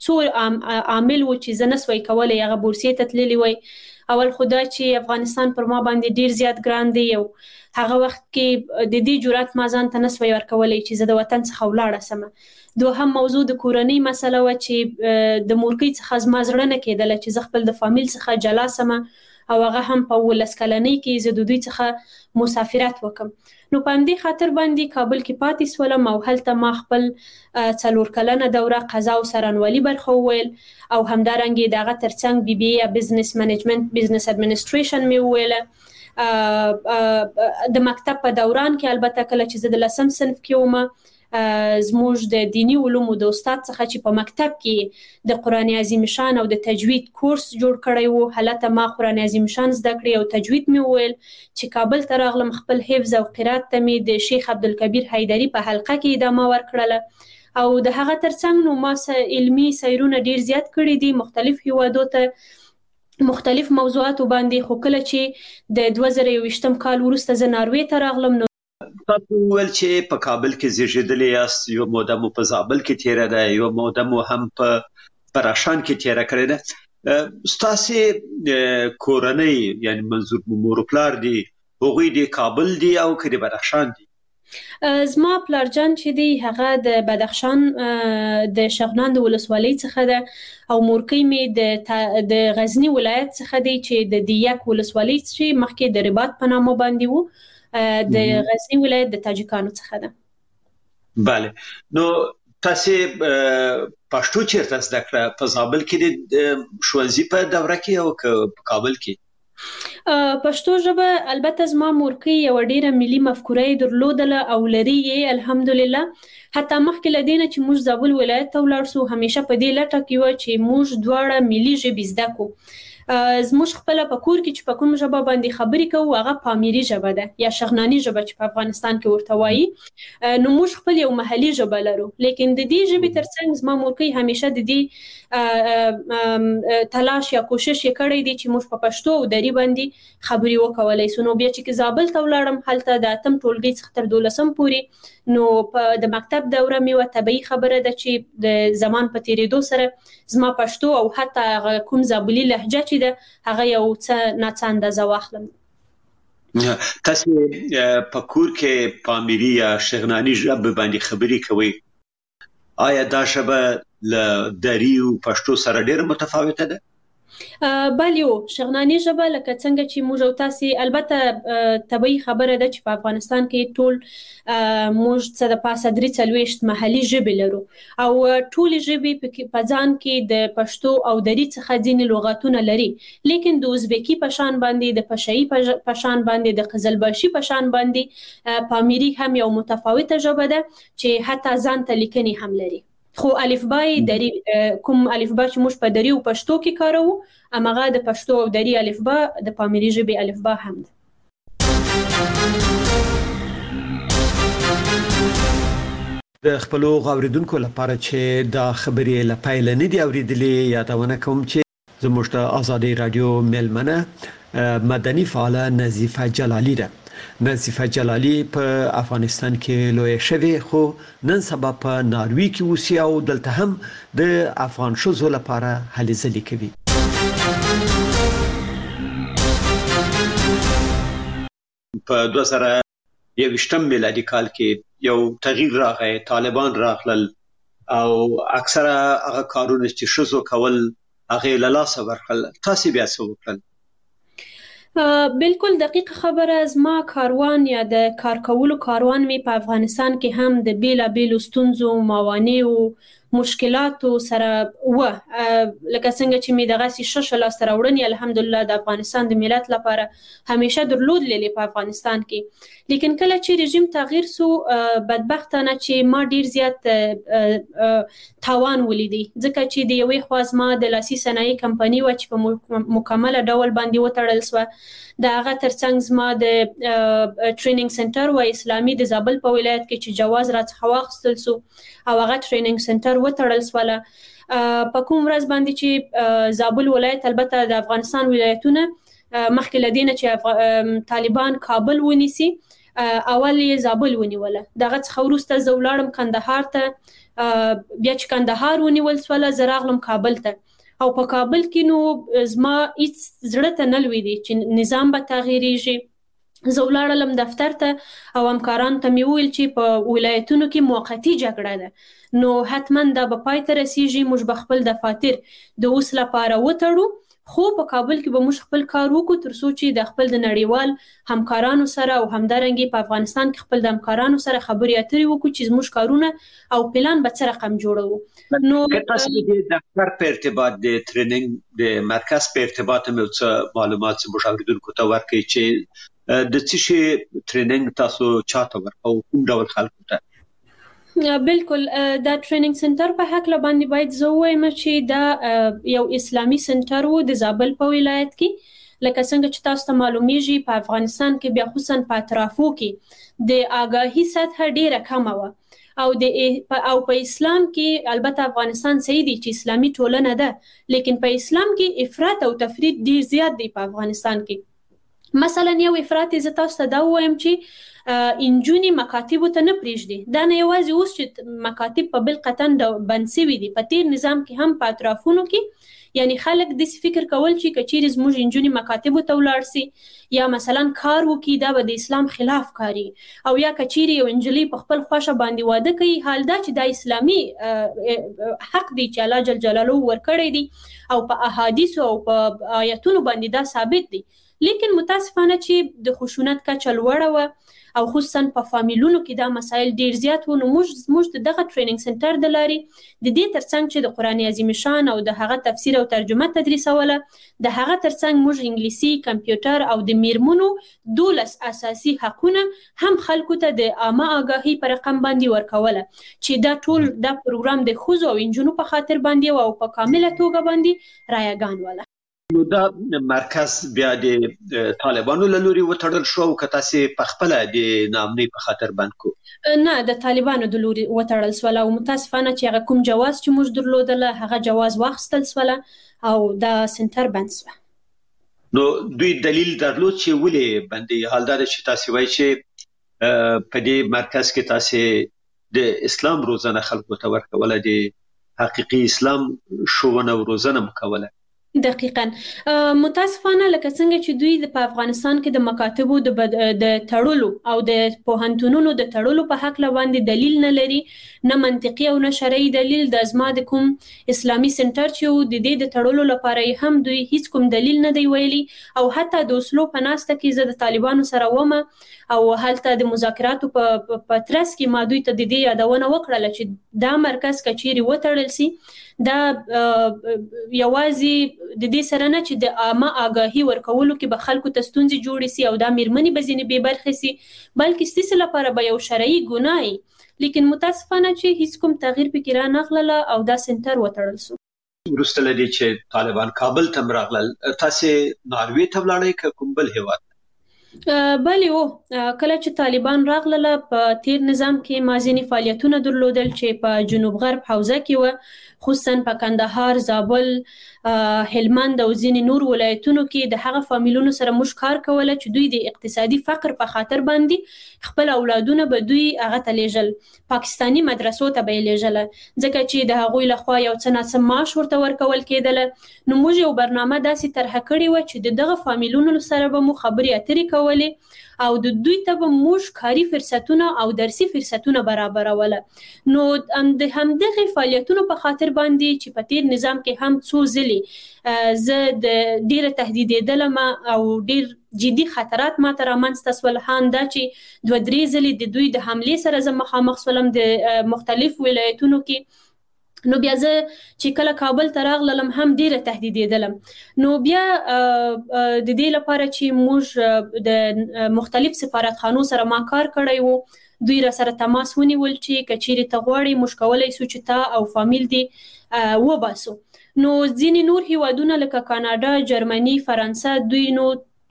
څو عامل و چې زه نسوي کولای هغه بورسیې ته تللی وای. اول خدا چې افغانستان پر ما باندې ډیر زیات ګران دی او هغه وخت کې د دې جرأت ما ځان ته نسوي ورکولای چې زه د وطن څخه ولاړه سم. دوهم موضوع د کورنۍ مسله و چې د مورکۍ څخه زما زړه نه کېدله چې زه خپل د فامیل څخه جلا سم او هغه هم په 19 کلنۍ کې زه د دوی څخه مسافرت وکم. نو په همدې خاطر باندې کابل کې پاتې سولم او هلته ما خپل 4 کلنه دوره قضا او سرانوالي برخه وویل او همدارنګه دغه ترڅنګ بي بي اي بزنس منیجمنت بزنس اډمنستریشن مې وویل. د مکتب په دوران کې البته کله چې زه د 10م صنف کې وم زموږ د دینی علومو د استاد څخه چې په مکتب کې د قرآن عظیم شان او د تجوید کورس جوړ کړی وو، هلته ما قرآن عظیم شان زده کړی او تجوید مې وویل. چې کابل ته راغلم خپل حفظ او قرات ته مې د شیخ عبدالکبیر حیدری په حلقه کې ادامه ورکړله او د هغه ترڅنګ نو ما علمي سیرونه ډیر زیات کړي دي مختلف هیوادو ته مختلف موضوعاتو باندې. خو کله چې د 2021 کال وروسته زه ناروې ته راغلم نو تاسو ول چې په کابل کې زیږیدلې یاست، یو موده مو په زابل کې تیره ده، یو موده مو هم په پراشان کې تیره کړې ده. ستاسو کورنۍ یعنی منظور مور او پلار دي هغوی د کابل دي او کړي بدخشان دي؟ زما پلارجان چې دی هغه د بدخشان د شغنان د ولسوالۍ څخه ده او مورکۍ مې د غزنی ولایت څخه دی چې د دیک ولسوالۍ چې مخکې د رباط په نامه باندې وو د غزنی ولایت د تاجکانو څخه ده. بله. نو تاسو پښتو چیرته زده کړه؟ په زابل کې د ښوونځي په دوره کې او په کابل کې؟ پښتو ژبه البته زما مورکۍ یو ډیره ملي مفکوره درلودله او لري یې الحمدلله. حتی مخکې لدینه چې موږ زابل ولایت ته ولاړ سو همیشه په دې لټه کې و چې موږ دواړه ملي ژبې زده کو. زموږ خپل په کور کې چې په کوم ژبه باندې خبرې کوو هغه پامیری ژبه ده یا شغنانی ژبه چې په افغانستان کې ورته وایي. نو موږ خپل یو محلي ژبه لرو لیکن د دې ژبې ترڅنګ زما مورکۍ همیشه د دې تلاش یا کوشش یې کړی دی چې موږ په پښتو او دري باندې خبرې وکولای سو. نو بیا چې زابل ته ولاړم هلته د 8م ټولګي څخه تر 12م پورې نو په د مکتب دوره مې و طبيعي خبره ده چې د زمان په تیریدو سره زما پښتو او حتی کوم زابلي لهجه چې ده هغه یو څه ناڅه اندازه واخلم. تاسو په کور کې پامیری یا شغنانی ژبه باندې خبرې کوي، آیا دا ژبه له دري او پښتو سره ډېر متفاوته ده؟ بله شغنانی ژبه لکه څنګه چې موږ او تاسو البته طبيعي خبره ده چې په افغانستان کې ټول موږ څه د پاسه 43 محلي ژبې لرو او ټول ژبې په ځان کې د پښتو او دري څخه ځینې لغاتونه لري، لیکن د ازبکی په شان باندې د پشايي په شان باندې د قزلباشي په شان باندې پامیری هم یو متفاوته ژبه ده چې حتی ځان ته لیکنې هم لري. خو الفبای دري کوم الفبا چې موږ په دري او پښتو کې کاروو امغه د پښتو او دري الفبا د پامیری ژبې الفبا هم ده. د خپل غوړیدونکو لپاره چې دا خبرې لپاره نه دی اوریدلې یادونه کوم چې زموږ د آزادي رادیو ملمنه مدني فعال نظیفه جلالی ده. نظیفه جلالی په افغانستان کې لوی شوی خو نن سبا په ناروی کې اوسي او دلته هم د افغان شوزو لپاره هلې ځلې کوي. په 2021 میلادي کال کې یو تغییر راغی، طالبان راغلل او اکثره هغه کارونه چې شوزو کول هغه له لاسه ورکړل. تاسو بیا څه وکړل؟ بالکل دقیقه خبره. زما کاروان یا د کار کولو کاروان می په افغانستان کې هم د بیلابیلو ستونزو موانعو مشکلاتو سره و لکه څنګه چې می دغه شش لاس راوړنی الحمدلله د افغانستان د ملت لپاره همیشه درلود للی په افغانستان کې. لیکن کله چې رژیم تغییر سو بدبختانه چې ما ډیر زیات تاوان ولیدي ځکه چې د یوې خواز ما د لاسي صنایع کمپنی و چې په مکمل ډول باندې وتړل سو. د هغه ترڅنګ زما د ټریننګ سنټر و اسلامي د زابل په ولایت کې چې جواز راڅخه واخیستل سو او هغه ټریننګ سنټر وتړل سواله. په کوم ورځ باندې چې زابل ولایت البته د افغانستان ولایتونه مخکې لدینه چې طالبان کابل ونیسي اول یې زابل ونیوله، دغه څخه وروسته زه ولاړم کندهار ته، بیا چې کندهار ونیول سوله زه راغلم کابل ته، او په کابل کې نو زما هیڅ زړه ته نه لوېدې چې نظام به تغییریږي. زه ولاړلم دفتر ته او همکارانو ته مې وویل چې په ولایتونو کې موقتي جګړه ده، نو حتما دا به پای ته رسیږي، موږ به خپل دفاتر د اوس لپاره وتړو، خو په کابل کې به موږ خپل کار وکړو تر څو چې د خپل د نړیوال همکارانو سره او همدارنګه په افغانستان کې خپل د همکارانو سره خبرې اترې وکړو چې زموږ کارونه او پلان به څه رقم جوړو. نو تاسو د دفتر په ارتباط د ټریننګ د مرکز په ارتباط مې څه معلومات زموږ اوریدونکو ته ورکړئ چې د څه شي ټریننګ تاسو چاته ورکو، کوم ډول خلکو ته؟ بالکل دا ټریننګ سنټر په حق باندې باید زه ووایم چې دا یو اسلامي سنټر و د زابل په ولایت کې، لکه څنګه چې تاسو ته معلومیږي په افغانستان کې بیا خصوصا په اطرافو کې د آگاهی سطح ډیره کمه وه، او په اسلام کې البته افغانستان صحیح دی چې اسلامي ټولنه ده، لیکن په اسلام کې افراط او تفرید ډیر زیات دی په افغانستان کې. مثلا یو افراط زه تاسو ته دا ووایم چې انجونی مکاتب ته نه پریږدي، دا نه یوازې اوس چې مکاتب په بل قطن بند سوي دي، په تیر نظام کې هم په اطرافونو کې یعنی خلک داسې فکر کول چې کچېرې زموږ انجونی مکاتب ته ولاړ سي یا مثلا کار وکړي دا به د اسلام خلاف کاری، او یا کچېرې یو انجلۍ په خپل خوښه باندې واده کوي، حال دا چې دا اسلامي حق دی چې الله جل جلاله ورکړی دی او په احادیثو او په آیتونو باندې دا ثابت دی. لیکن متاسفانه چې د خشونت کچه لوړه وه او خصوصا په فامیلونو کې دا مسایل ډیر زیات و، نو موږ دغه ټریننګ سنټر د لارې د دې ترڅنګ چې د قرآن عظیم شان او د هغه تفسیر او ترجمه تدریسوله، د هغه ترڅنګ موږ انګلیسي، کمپیوټر او د میرمنو 12 اساسي حقونه هم خلکو ته د عامه آگاهی پر رقم باندې ورکوله، چې دا ټول دا پروګرام د ښځو او نجونو په خاطر باندې او په کامله توګه باندې رایګان وله. نو دا مرکز بیا د طالبانو له لوري وتړل شو او که تاسې په خپله د ناامنۍ په خاطر بند کو؟ نه، د طالبانو د لوري وتړل سوله، او متاسفانه چې هغه کوم جواز چې موږ درلودله هغه جواز واخیستل سوله او دا سنټر بند سوه. نو دوی دلیل درلود چې ولې بندي؟ حال دا چې تاسې وایي چې په دې مرکز کې تاسې د اسلام روزنه خلکو ته ورکوله، د حقیقي اسلام ښوونه او روزنه مو کوله. دقیقاً متاسفانه لکه څنګه چې دوی په افغانستان کې د مکاتبو د تړلو او د پوهنتونونو د تړلو په حق باندې دلیل نه لري، نه منطقي او نه شرعي دلیل. د زما د کوم اسلامي سنټر چې د دې د تړلو لپاره هم دوی هیڅ کوم دلیل نه دی ویلي، او حتی د اوسلو په ناسته کې زه د طالبانو سره ومه او هلته د مذاکراتو په ترڅ کې ما دوی ته د دې یادونه وکړله چې دا مرکز کچېرې وتړل سي، دا یوازې د دې سره نه چې د عامه آگاهی ورکولو کې به خلکو ته ستونزې جوړې سي او دا میرمنې به ځینې بې برخې سي، بلکې ستاسې لپاره به یو شرعي ګناه وي. لیکن متاسفانه چې هیڅ کوم تغییر پکې رانغلله او دا سنټر وتړل سو. وروسته له دې چې طالبان کابل ته راغلل، تاسې ناروې ته ولاړئ که کوم بل هیواد؟ بلی و، کله چې طالبان راغلله په تیر نظام کې ما ځینې فعالیتونه درلودل چې په جنوب غرب حوزه کې وه، خصوصا په کندهار، زابل، هلمند او ځینې نور ولایتونو کې د هغه فامیلونو سره موږ کار کوله چې دوی د اقتصادي فقر په خاطر باندې خپل اولادونه به دوی هغه ته لیږل، پاکستاني مدرسو ته به یې لیږله، ځکه چې د هغوی لخوا یو څه ناڅه معاش ورته ورکول کېدله. نو موږ یو برنامه داسې طرحه کړې وه چې د دغه فامیلونو سره به مو خبرې اترې کولې او د دوی ته به موږ کاري فرصتونه او درسي فرصتونه برابروله. نو د همدغې فعالیتونو په خاطر باندې چې په تیر نظام کې هم څو ځلې زه د ډیره تهدیدېدلم او ډیر جدي خطرات ماته رامنځته سول، هم دا چې 2-3 ځلې د دوی د حملې سره زه مخامخ سولم د مختلف ولایتونو کې. نو بیا زه چې کله کابل ته راغلم هم ډیره تهدیدېدلم. نو بیا د دې لپاره چې موږ د مختلف سفارتخانو سره ما کار کړی وو، دوی را سره تماس ونیول چې کچېرې ته غواړې موږ کولی سو چې تا او فامیل دې وباسو. نو ځینې نور هیوادونه لکه کاناډا، جرمني، فرانسه، دوی نو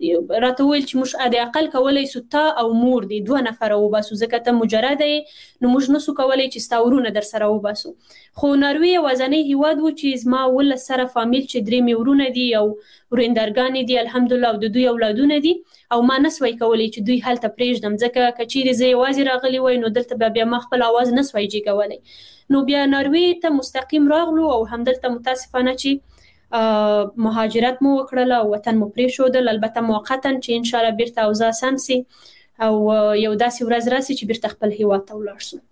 راته ویل چې موږ د اقل کولای سو تا او مور دي 2 نفر وباسو ځکه ته مجرد نو موږ نسو کولای چې ستا ورونه در سره وباسو خو ناروی وزنی هیواد و چې زما ول سره فامیل چې 3 میورونه دي او ورندرګان دي الحمدلله او د دوی اولادونه دي او ما نسوي کولای چې دوی هلته پریږدم ځکه کچېری زه یوازې راغلی وای نو دلته بیا ما خپل आवाज نسوي جی کولای نو بیا ناروی ته مستقیم راغلو او همدلته متاسفانه چې مهاجرت مو وکړل او وطن مو پریښودل البته موقتا چې ان شاء الله بیرته اوضاع سم سي او یو داسې ورځ راسي چې بیرته خپل هیواد ته ولاړ شو.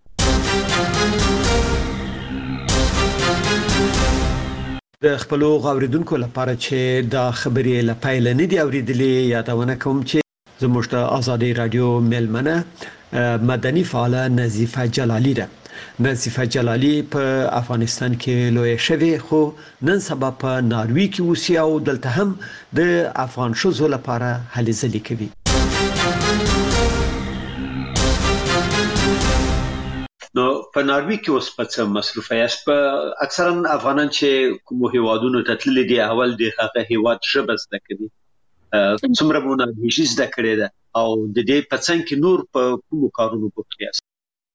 د خپل غوړیدونکو لپاره چې دا خبرې لپاره نه دی اوریدلې یادونه کوم چې زموږ د ازادي رادیو ملمنه مدني فعال نظیفه جلالی ده. نظیفه جلالی په افغانستان کې لوی شوی خو نن سبا په ناروی کې اوسي او دلته هم د افغان شوزو لپاره هلې ځلې کوي. نو په ناروی کې اوس په څه مصروف یاست؟ په اکثرا افغانان چې کوم هیوادونو ته تللي دي اول د هغه هیواد ژبه زده کوي څومره مو نارویژي زده کړې ده او د دې په څنګ کې نور په کومو کارونو بوخت یاست؟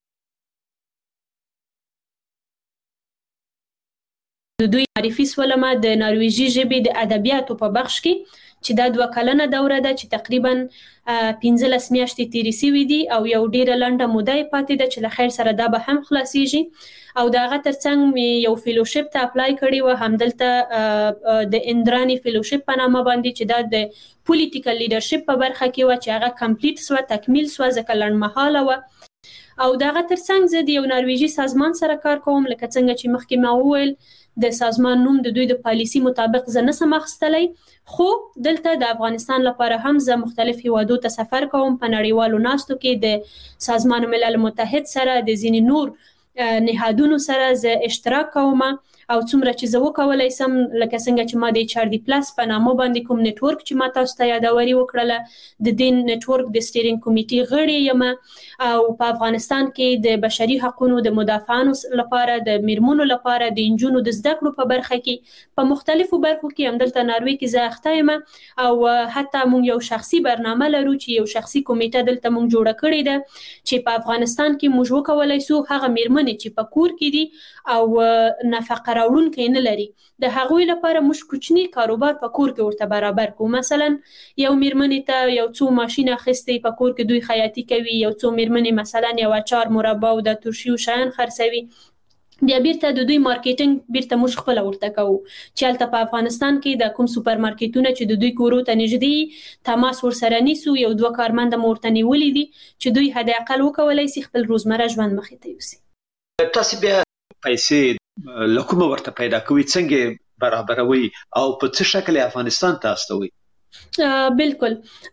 د دوی معرفي سولمه د نارویژي ژبې د ادبیاتو په بخش کې چې دا 2 کلنه دوره ده چې تقریبا 15 میاشتې تیرې شوې دي او یو ډیره لنډه موده پاتې ده چې له خیر سره دا به هم خلاصيږي او داغه ترڅنګ یو فیلوشپ ته اپلای کړی و همدلته د اندرانی فیلوشپ په نامه باندې چې دا د پولیټیکل لیډرشپ په برخه کې و چې هغه کمپلیټ سو تکمیل سو ځکه لړمحاله و او داغه ترڅنګ زه د یو نارویژي سازمان سره کار کوم لکه څنګه چې مخکې ما وویل د سازمان نوم د دوی د پالیسی مطابق زه نسم اخیستلی خو دلته د افغانستان لپاره هم زه مختلف هیوادو ته سفر کوم په نړیوالو ناستو کې د سازمان ملل متحد سره د ځینې نور نهادونو سره زه اشتراک کوم او څومره چې زه وکولای سم لکه څنګه چې ما د HRD پلس په نامه باندې کوم نتورک چې ما تاسو ته یادوري وکړله د دین نتورک د سټیرینګ کمیټې غړی یم او په افغانستان کې د بشري حقوقو د مدافعانو لپاره د میرمنو لپاره د انجونو د زده کړو په برخه کې په مختلفو برخو کې همدلته ناروی کې زه اخته یم او حتی موږ یو شخصي برنامه لرو چې یو شخصي کمیټه دلته موږ جوړه کړې ده چې په افغانستان کې موږ وکولای سو هغه میرمنې چې په کور کې دي او نفقه راوړونکي نه لري د هغوی لپاره موږ کوچنی کاروبار په کور کې ورته برابر کوو مثلا یو میرمنې ته یو څو ماشین اخیستي په کور کې دوی خیاطي کوي یو څو میرمنې مثلا یو اچار مربا او د ترشي او شیان خرڅوي بیا بیرته د دوی مارکیټینګ بیرته موږ خپل ورته کوو چې هلته په افغانستان کې د کوم سوپر مارکیټونه چې د دوی کورو ته نږدې تماس ورسره نیسو یو 2 کارمند مو ورته نیولي دي چې دوی حد اقل وکولای شي خپل روزمره ژوند مخې ته یوسي. تاسو بیا پیسې لکه ورته پیدا کوي څنګه برابروي او په څه شکل افغانستان ته استوي؟ بالکل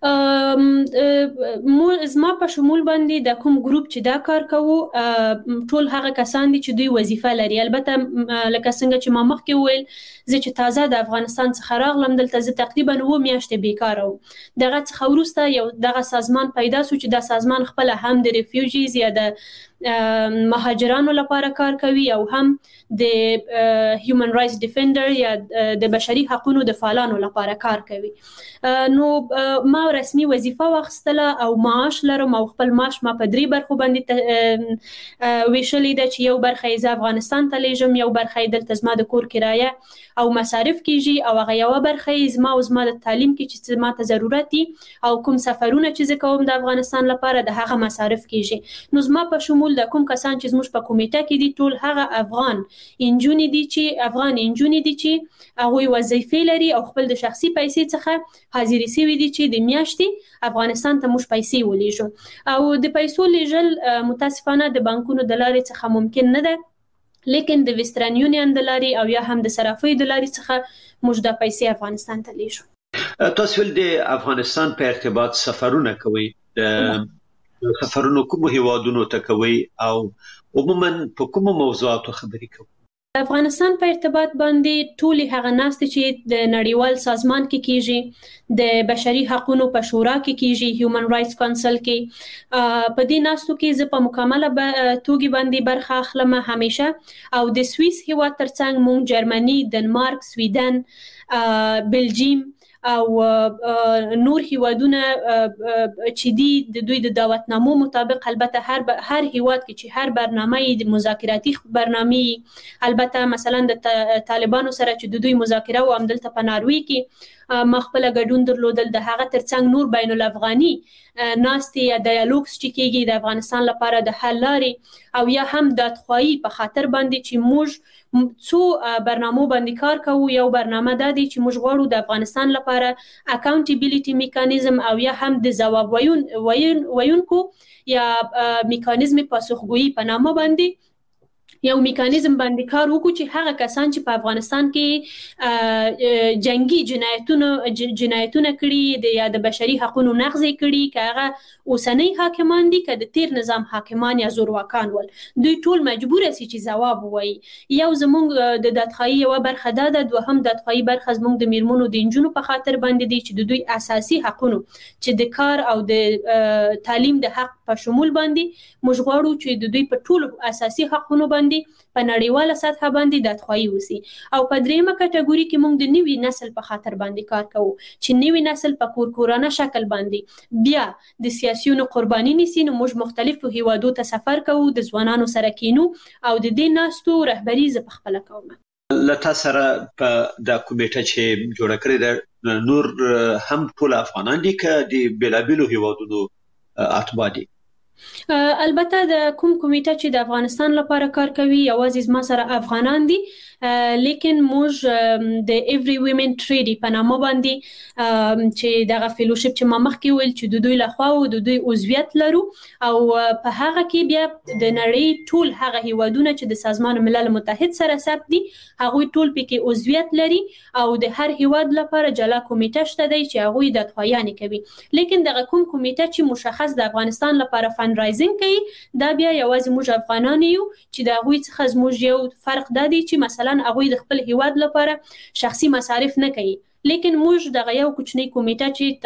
زما په شمول باندې د کوم ګروپ چې دا کار کوو ټول هغه کسان دي چې دوی وظیفه لري البته لکه څنګه چې ما مخکې وویل زه چې تازه د افغانستان څخه راغلم دلته زه تقریبا 9 میاشتې بیکاره وم دغه څخه وروسته یو دغه سازمان پیدا شو چې دا سازمان خپل هم د ریفیوجیز یا د مهاجرانو لپاره کار کوي او هم د هیومن رائټس ډیفندر یا د بشري حقوقو د فعالانو لپاره کار کوي نو ما رسمي وظیفه واخیستله او معاش لرم او خپل معاش ما په 3 برخو باندې ویشلې ده چې یو برخه یې افغانستان ته لیږم یو برخه یې دلته زما د کور کرایه او مصارف کیږي او هغه یو برخه یې زما د تعلیم کې چې ما ته ضرورت دي او کوم سفرونه چې زه کوم د افغانستان لپاره د هغه مصارف کیږي نو زما په شمول د کوم کسان چې زموږ په کمیټه کې دي ټول هغه افغان انجونې دي چې هغه وظیفې لري او خپل د شخصي پیسې څخه حاضرې سوي دي چې د میاشتې افغانستان ته موږ پیسې ولېږو او د پیسو لیږل متاسفانه د بانکونو د لارې څخه ممکن نه ده لیکن د ویسټرن یونین د لارې او یا هم د صرافۍ د لارې څخه موږ د پیسې افغانستان ته لیږو. تاسو ول د افغانستان په ارتباط سفرونه کوي سفرونه کوم هیوادونو ته کوي او عموما په کوم موضوعاتو خبرې کوي؟ افغانستان په ارتباط باندې ټولې هغه ناستې چې د نړیوال سازمان کې کیږي د بشري حقوقو په شورا کې کیږي هیومن رائټس کونسل کې په دې ناستو کې زه په مکمله توګه باندې برخه اخلم همیشه او د سویس هیواد ترڅنګ مونږ جرمني دنمارک سویډن بلجیم او نور هیوادونه چې دی د دوی د دعوتنامو مطابق البته هر هیواد کې چې هر برنامه د مذاکراتي برنامه البته مثلا د طالبانو سره چې د دوی مذاکره و همدلته په ناروی کې مخبل ګډون درلودل د هغه ترڅنګ نور بین الافغاني ناستي یا ډایالوګز چې کېږي د افغانستان لپاره د حل لارې او یا هم د تخوایي په خاطر باندې چې موږ څو برنامو باندې کار کوو. یو برنامه دا دی چې موږ غواړو د افغانستان لپاره اکاونټیبیلیټي میکانیزم او یا هم د ځواب ویونکو یا میکانیزم پاسخګویي په نامه باندې یو میکانیزم باندې کار وکړو چې هغه کسان چې په افغانستان کې جنگي جنایتونه کړي یا د بشري حقوقو نقض کړي که هغه اوسنی حاکمان دي که د تیر نظام حاکمان یا زورواکان ول دوی ټول مجبور سي چې ځواب ووایي. یو زموږ د دادخواهي یو برخه دا ده، دوهم دادخواهي برخه زموږ د میرمنو د نجونو په خاطر باندې دي چې د دوی اساسي حقوقو چې د کار او د تعلیم د حق په شمول باندې موږ غواړو چې د دوی په ټول اساسي حقوقو باندې په نړیواله سطح باندې دادخواهي وسی. او په دریمه کټګوري کې موږ د نوي نسل په خاطر باندې کار کوو چې نوي نسل په کورکورانه شکل باندې بیا د سیاسيونو قرباني نيسي. نو موږ مختلفو هیوادو ته سفر کوو، د ځوانانو سره کینو او د دې ناستو رهبري ز په خپل کوم. لته سره په د کمیټه چې جوړ کړی د نور هم ټول افغانان دي که د بلابلو هیوادونو اتباع دي؟ البته د کوم کمیټه چې د افغانستان لپاره کار کوي یوازې زما سره افغانان دي، لیکن موږ د ایوری ویمن ټریډي په نامه باندې چې دغه فیلوشپ چې ما مخکې ویل چې د دوی لخوا او د دوی عضویت لرو او په هغه کې بیا د نړۍ ټول هغه هیوادونه چې د سازمان ملل متحد سره ثبت دي هغوی ټول پکې عضویت لري او د هر هیواد لپاره جلا کمیټه شته دی چې هغوی د دادخواهیانې کوي. لیکن دغه کوم کمیټه چې مشخص د افغانستان لپاره فنډرایزینګ کوي دا بیا یوازې موږ افغانان یو چې د هغوی څخه زموږ یو فرق دا دی چې مثلا هغوی د خپل هیواد لپاره شخصي مصارف نه کوي، لیکن موږ دغه یو کوچنی کمیټه چې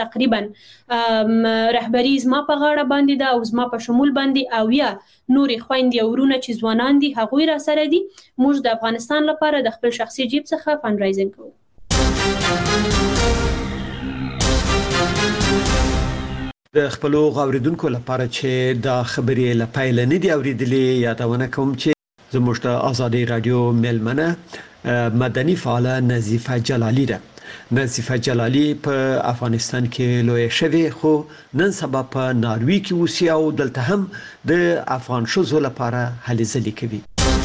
تقریبا رهبری زما په غاړه باندې ده او زما په شمول باندې او یا نورې خويندې او ورونه چې ځوانان دي هغوی را سره دي، موږ د افغانستان لپاره د خپل شخصي جیب څخه فنډرایزینګ کوو. د خپلو غوړیدونکو لپاره چې دا خبرې لپاره نه دی اوریدلې یادونه کوم چې زموږ د آزادي رادیو ملمنه مدني فعاله نظیفه جلالی ده. نظیفه جلالی په افغانستان کې لوی شوی خو نن سبا په ناروی کې اوسي او دلته هم د افغان شوزو لپاره هلې ځلې کوي.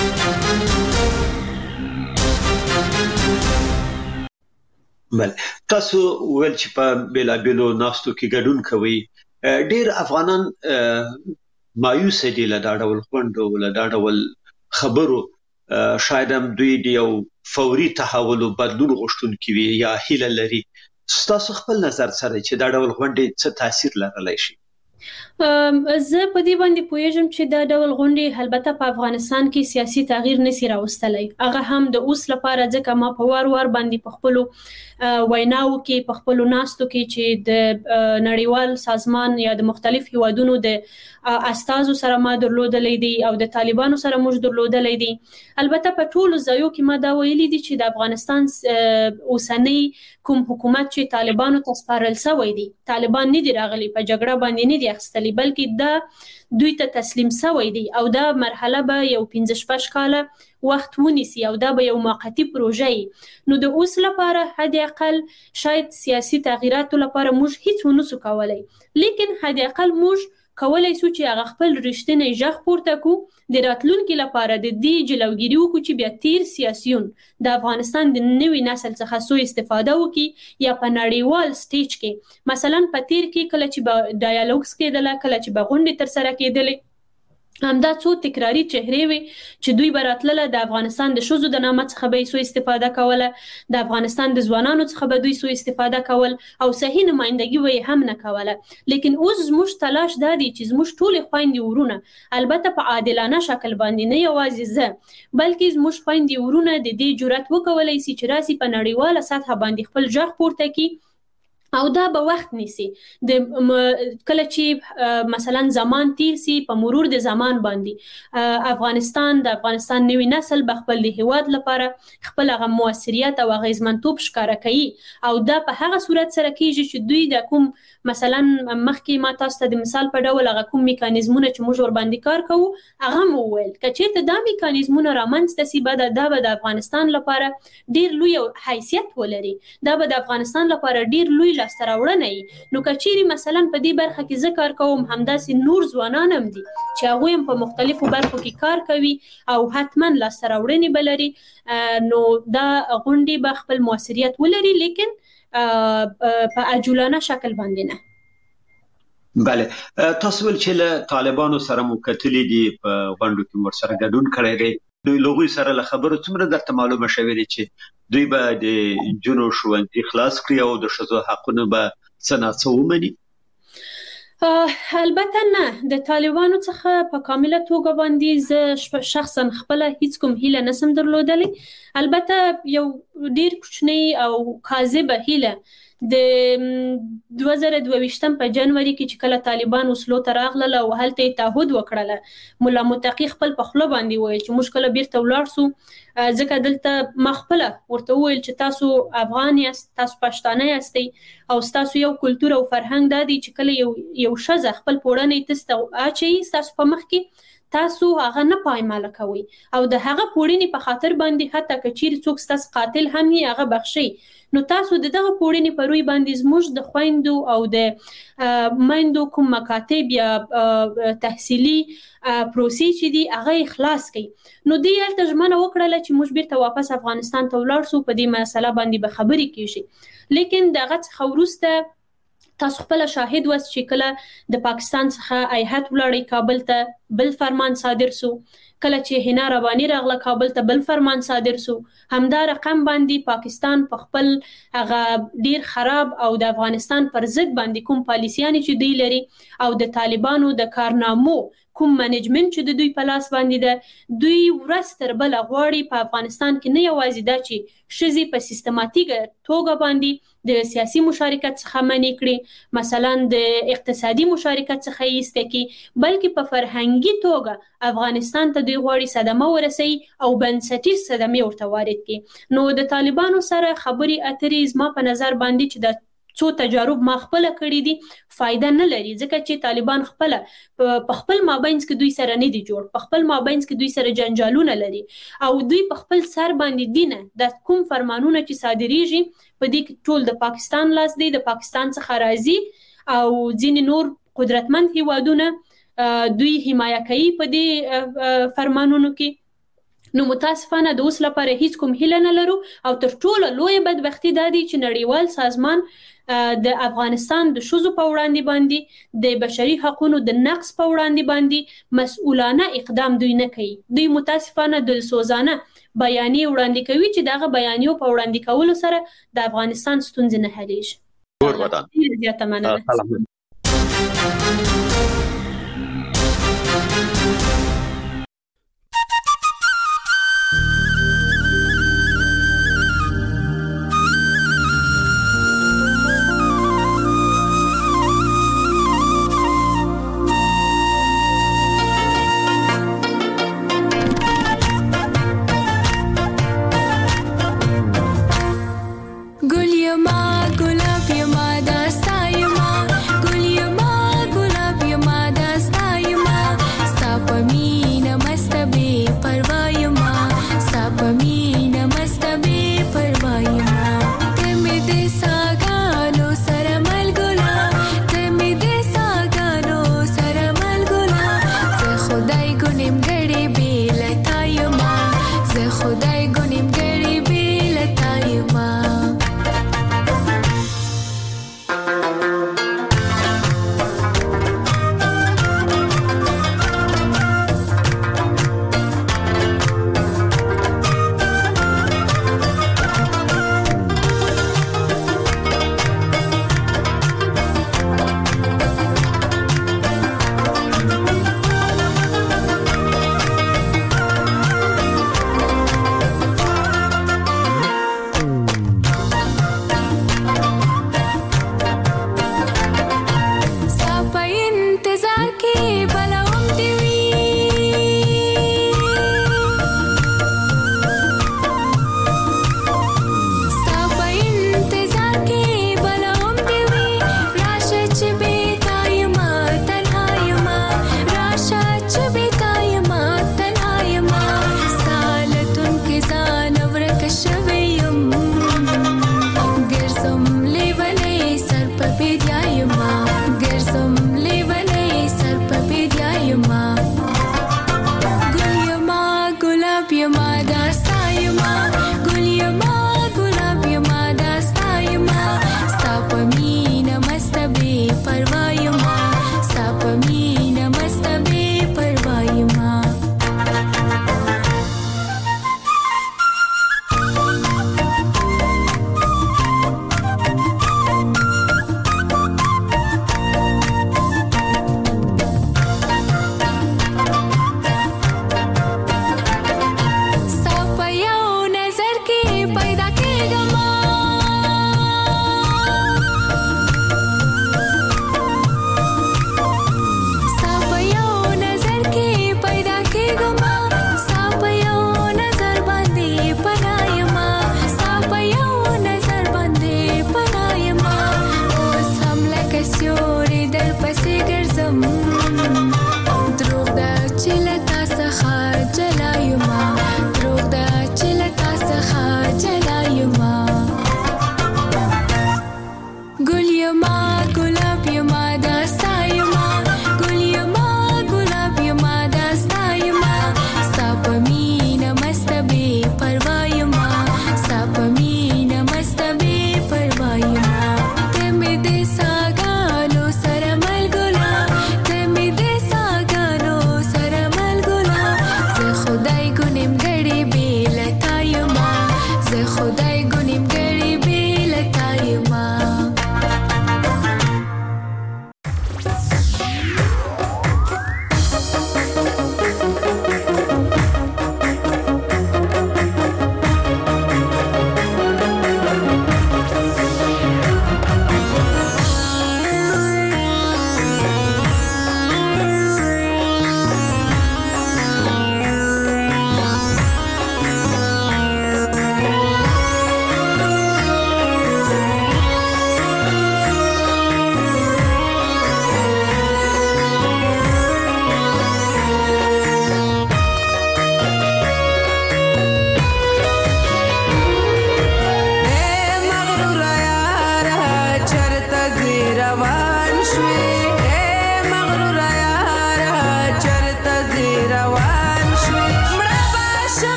بل تاسو ول چې په بلابلو ناستو کې ګډون کوي ډیر افغانان مایوس دي له دا ډول خوندو له دا ډول خبرو شاید هم دوی د یو فوري تحول او بدلون غوښتونکي وي یا هیله لري. تاسو خپل نظر سره چې دا ډول غونډې څه تاثیر لرلی شي؟ زه په دې باندې پوهیږم چې دا ډول غونډې البته په افغانستان کې سیاسي تغییر نشي راوستلی، هغه هم د اوس لپاره ځکه ما په وار باندې په خپل ویناو کې په خپل ناستو کې چې د نړیوال سازمان یا د مختلف هیوادونو د استازو سره ما درلودلې دي او د طالبانو سره موږ درلودلې دي. البته په ټولو ځایو کې ما دا ویلي دي چې د افغانستان اوسنی کوم حکومت چې طالبانو ته سپارل شوی دی، طالبان نه دي راغلي په جګړه باندې نه دي اخستلي بلکې دا دوی ته تسلیم شوی دی او دا مرحله به یو 15 کاله وخت ونیسي او دا به یو موقتی پروژه وي. نو د اوس لپاره حد اقل شاید سیاسي تغییراتو لپاره موږ هیڅ ونسو کولای، لیکن حد اقل موږ کولای شو چې هغه خپل رښتینی ژغ پورته کړو د راتلونکي لپاره د دې جلوګیری وکړو چې بیا تیر سیاسيون د افغانستان د نوي نسل څخه سو استفاده وکړي یا په نړیوال سټیج کې مثلا په تیر کې کله چې به ډایالوګز کېدل کله چې به غونډې تر سره کېدلې همدا څو تکراری چهرې وي چې دوی براتله د افغانستان د شوزو د نامه څخه به سو استفاده کوله، د افغانستان د ځوانانو څخه به دوی سو استفاده کول او صحیح نمائندګي وي هم نه کوله. لیکن اوس زموږ تلاش دا دی چې زموږ ټول خويندې ورونه البته په عادلانه شکل باندې نه یوازې زه بلکې زموږ خويندې ورونه د دې جرأت وکولای شي چې راسي په نړیواله سطح باندې خپل ژغ پورته کړي او دا به وخت نیسي د کله چې مثلا زمان تیر سي په مرور د زمان باندې افغانستان نوی نسل به خپل د هیواد لپاره خپل هغه موثریت او اغیزمنتوب ښکاره کوي او دا په هغه صورت سره کیږي چې دوی د کوم مثلا مخکې ما تاسو ته د مثال په ډول هغه کوم میکانیزمونه چې موږ ور باندې کار کوو هغه مو وویل که چېرته دا میکانیزمونه رامنځته سي دا به د افغانستان لپاره ډیر لوی حیثیت ولري دا به د افغانستان لپاره ډیر لوی لاسته راوړنه نو که چیرې مثلا په دې برخه کې زه کار کوم همداسې نور ځوانان هم دي چې هغوی هم په مختلفو برخو کې کار کوي او حتما لاسته راوړنې به لري نو دا غونډې به خپل موثریت ولري لیکن په عجولانه شکل باندې نه. بله تاسو ول چې له طالبانو سره مو کتلې دي په غونډو کې ورسره ګډون کړی دی دوی لوګي سره له خبرو څومره درته معلومه شوې دي چې دوی به د جنو ښوونځي خلاص کړي او د ښځو حقونه به څه ومني؟ البته نه د طالبانو څخه په کامله توګه باندې زه شخصا خپل هیڅ کوم هیله نسم درلودلی البته یو ډیر کوچنی او کاذبه هیله د 2022 په جنوري کې چې کله طالبان وسلو ته راغلل او هلته تعهد وکړل مولا متقی خپل په خپل باندې وایي چې مشکله بیرته ولاړ سو ځکه دلته مخبله ورته ویل چې تاسو افغان یاست تاسو پښتانه یاستئ او تاسو یو کلچر او فرهنګ دادی چې کله یو شزه خپل پوړنې تاسو اچي تاسو په مخ کې تاسو هغه نه پایماله کوي او د هغه پوړنې په خاطر باندې حتی کچیر څوک تاسو قاتل هم یې هغه بخشي نو تاسو دغه پوړنې په روی باندې زموږ د خويندو او د مایندو کوم مکاتب یا تحصیلي پروسې چې دي هغه اخلاص کړي نو دی هلته ژمنه وکړله چې موږ بیرته واپس افغانستان ته ولاړ شو په دې مسله باندې به خبرې کیږي لیکن دغه څخه وروسته تاسو خپل شاهد واست چې کله د پاکستان څخه هیئت ولاړی کابل ته بل فرمان صادر سو کله چې هنا ربانی راغله کابل ته بل فرمان صادر سو همدا رقم باندې پاکستان په خپل هغه ډیر خراب او د افغانستان پر ضد باندې کوم پالیسیانی چې دی لري او د طالبانو د کارنامو کوم منیجمنت چې د دوی په لاس باندې ده دوی ورځ تر بله غواړي په افغانستان کې نه یوازې دا چې ښځې په سیستماتیکه توګه باندې د سیاسي مشارکت څخه منع کړي مثلا د اقتصادي مشارکت څخه یې ایسته کړي بلکې په فرهنګي توګه افغانستان ته دوی غواړي صدمه ورسوي او بنسټیز صدمې ورته وارد کړي نو د طالبانو سره خبرې اترې زما په نظر باندې چې د څو تجارب ما خپل کړی دي فائدہ نه لري ځکه چې طالبان خپل په خپل مابینس کې دوی سره نه دي جوړ په خپل مابینس کې دوی سره جنجالونه لري او دوی په خپل سر باندې دینه د کوم فرمانونه چې صادریږي په دې کې ټول د پاکستان لاس دی د پاکستان څخه راځي او ځینې نور قدرتمند هیوادونه دوی حمایه کوي په دې فرمانونو کې نو متاسفانه د اوس لپاره هیڅ کوم هیله نه لرو او تر ټولو لوی بدبختی دا دی چې نړیوال سازمان د افغانستان د ښځو په وړاندې باندې د بشري حقوقو د نقض په وړاندې باندې مسؤلانه اقدام دوی نه کوي دوی متاسفانه د سوزانه بیانیې وړاندې کوي چې دغه بیانیو په وړاندې کولو سره د افغانستان ستونزې نه حلیږي زیاته مننه Gul yama, gulab yama, dasta yama, gul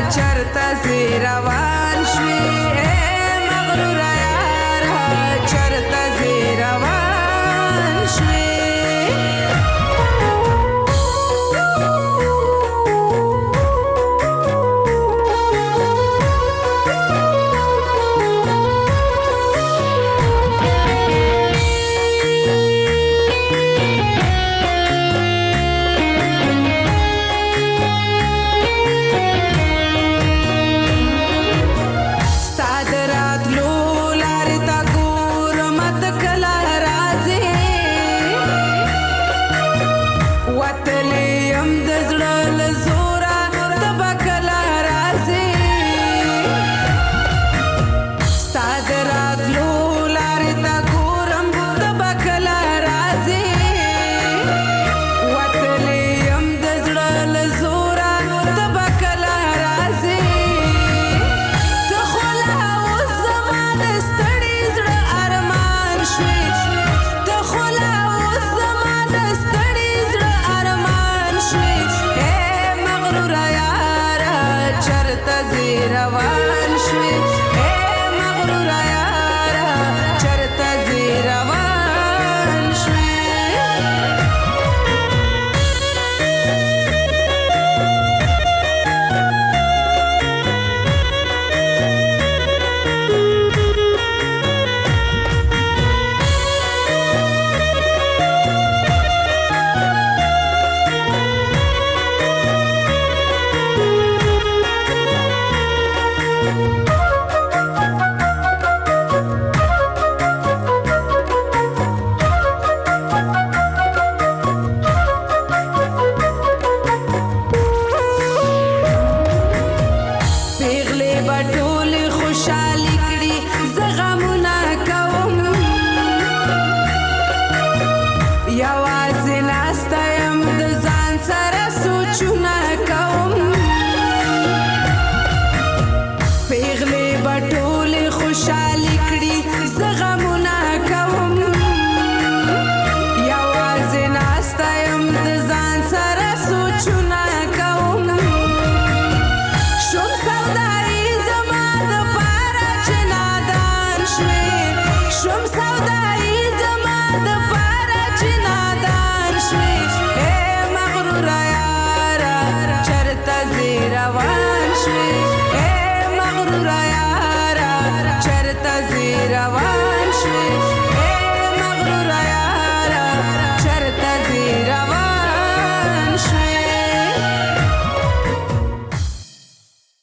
چرته زی روان شوي مغرور یاره چرته زی روان شوي But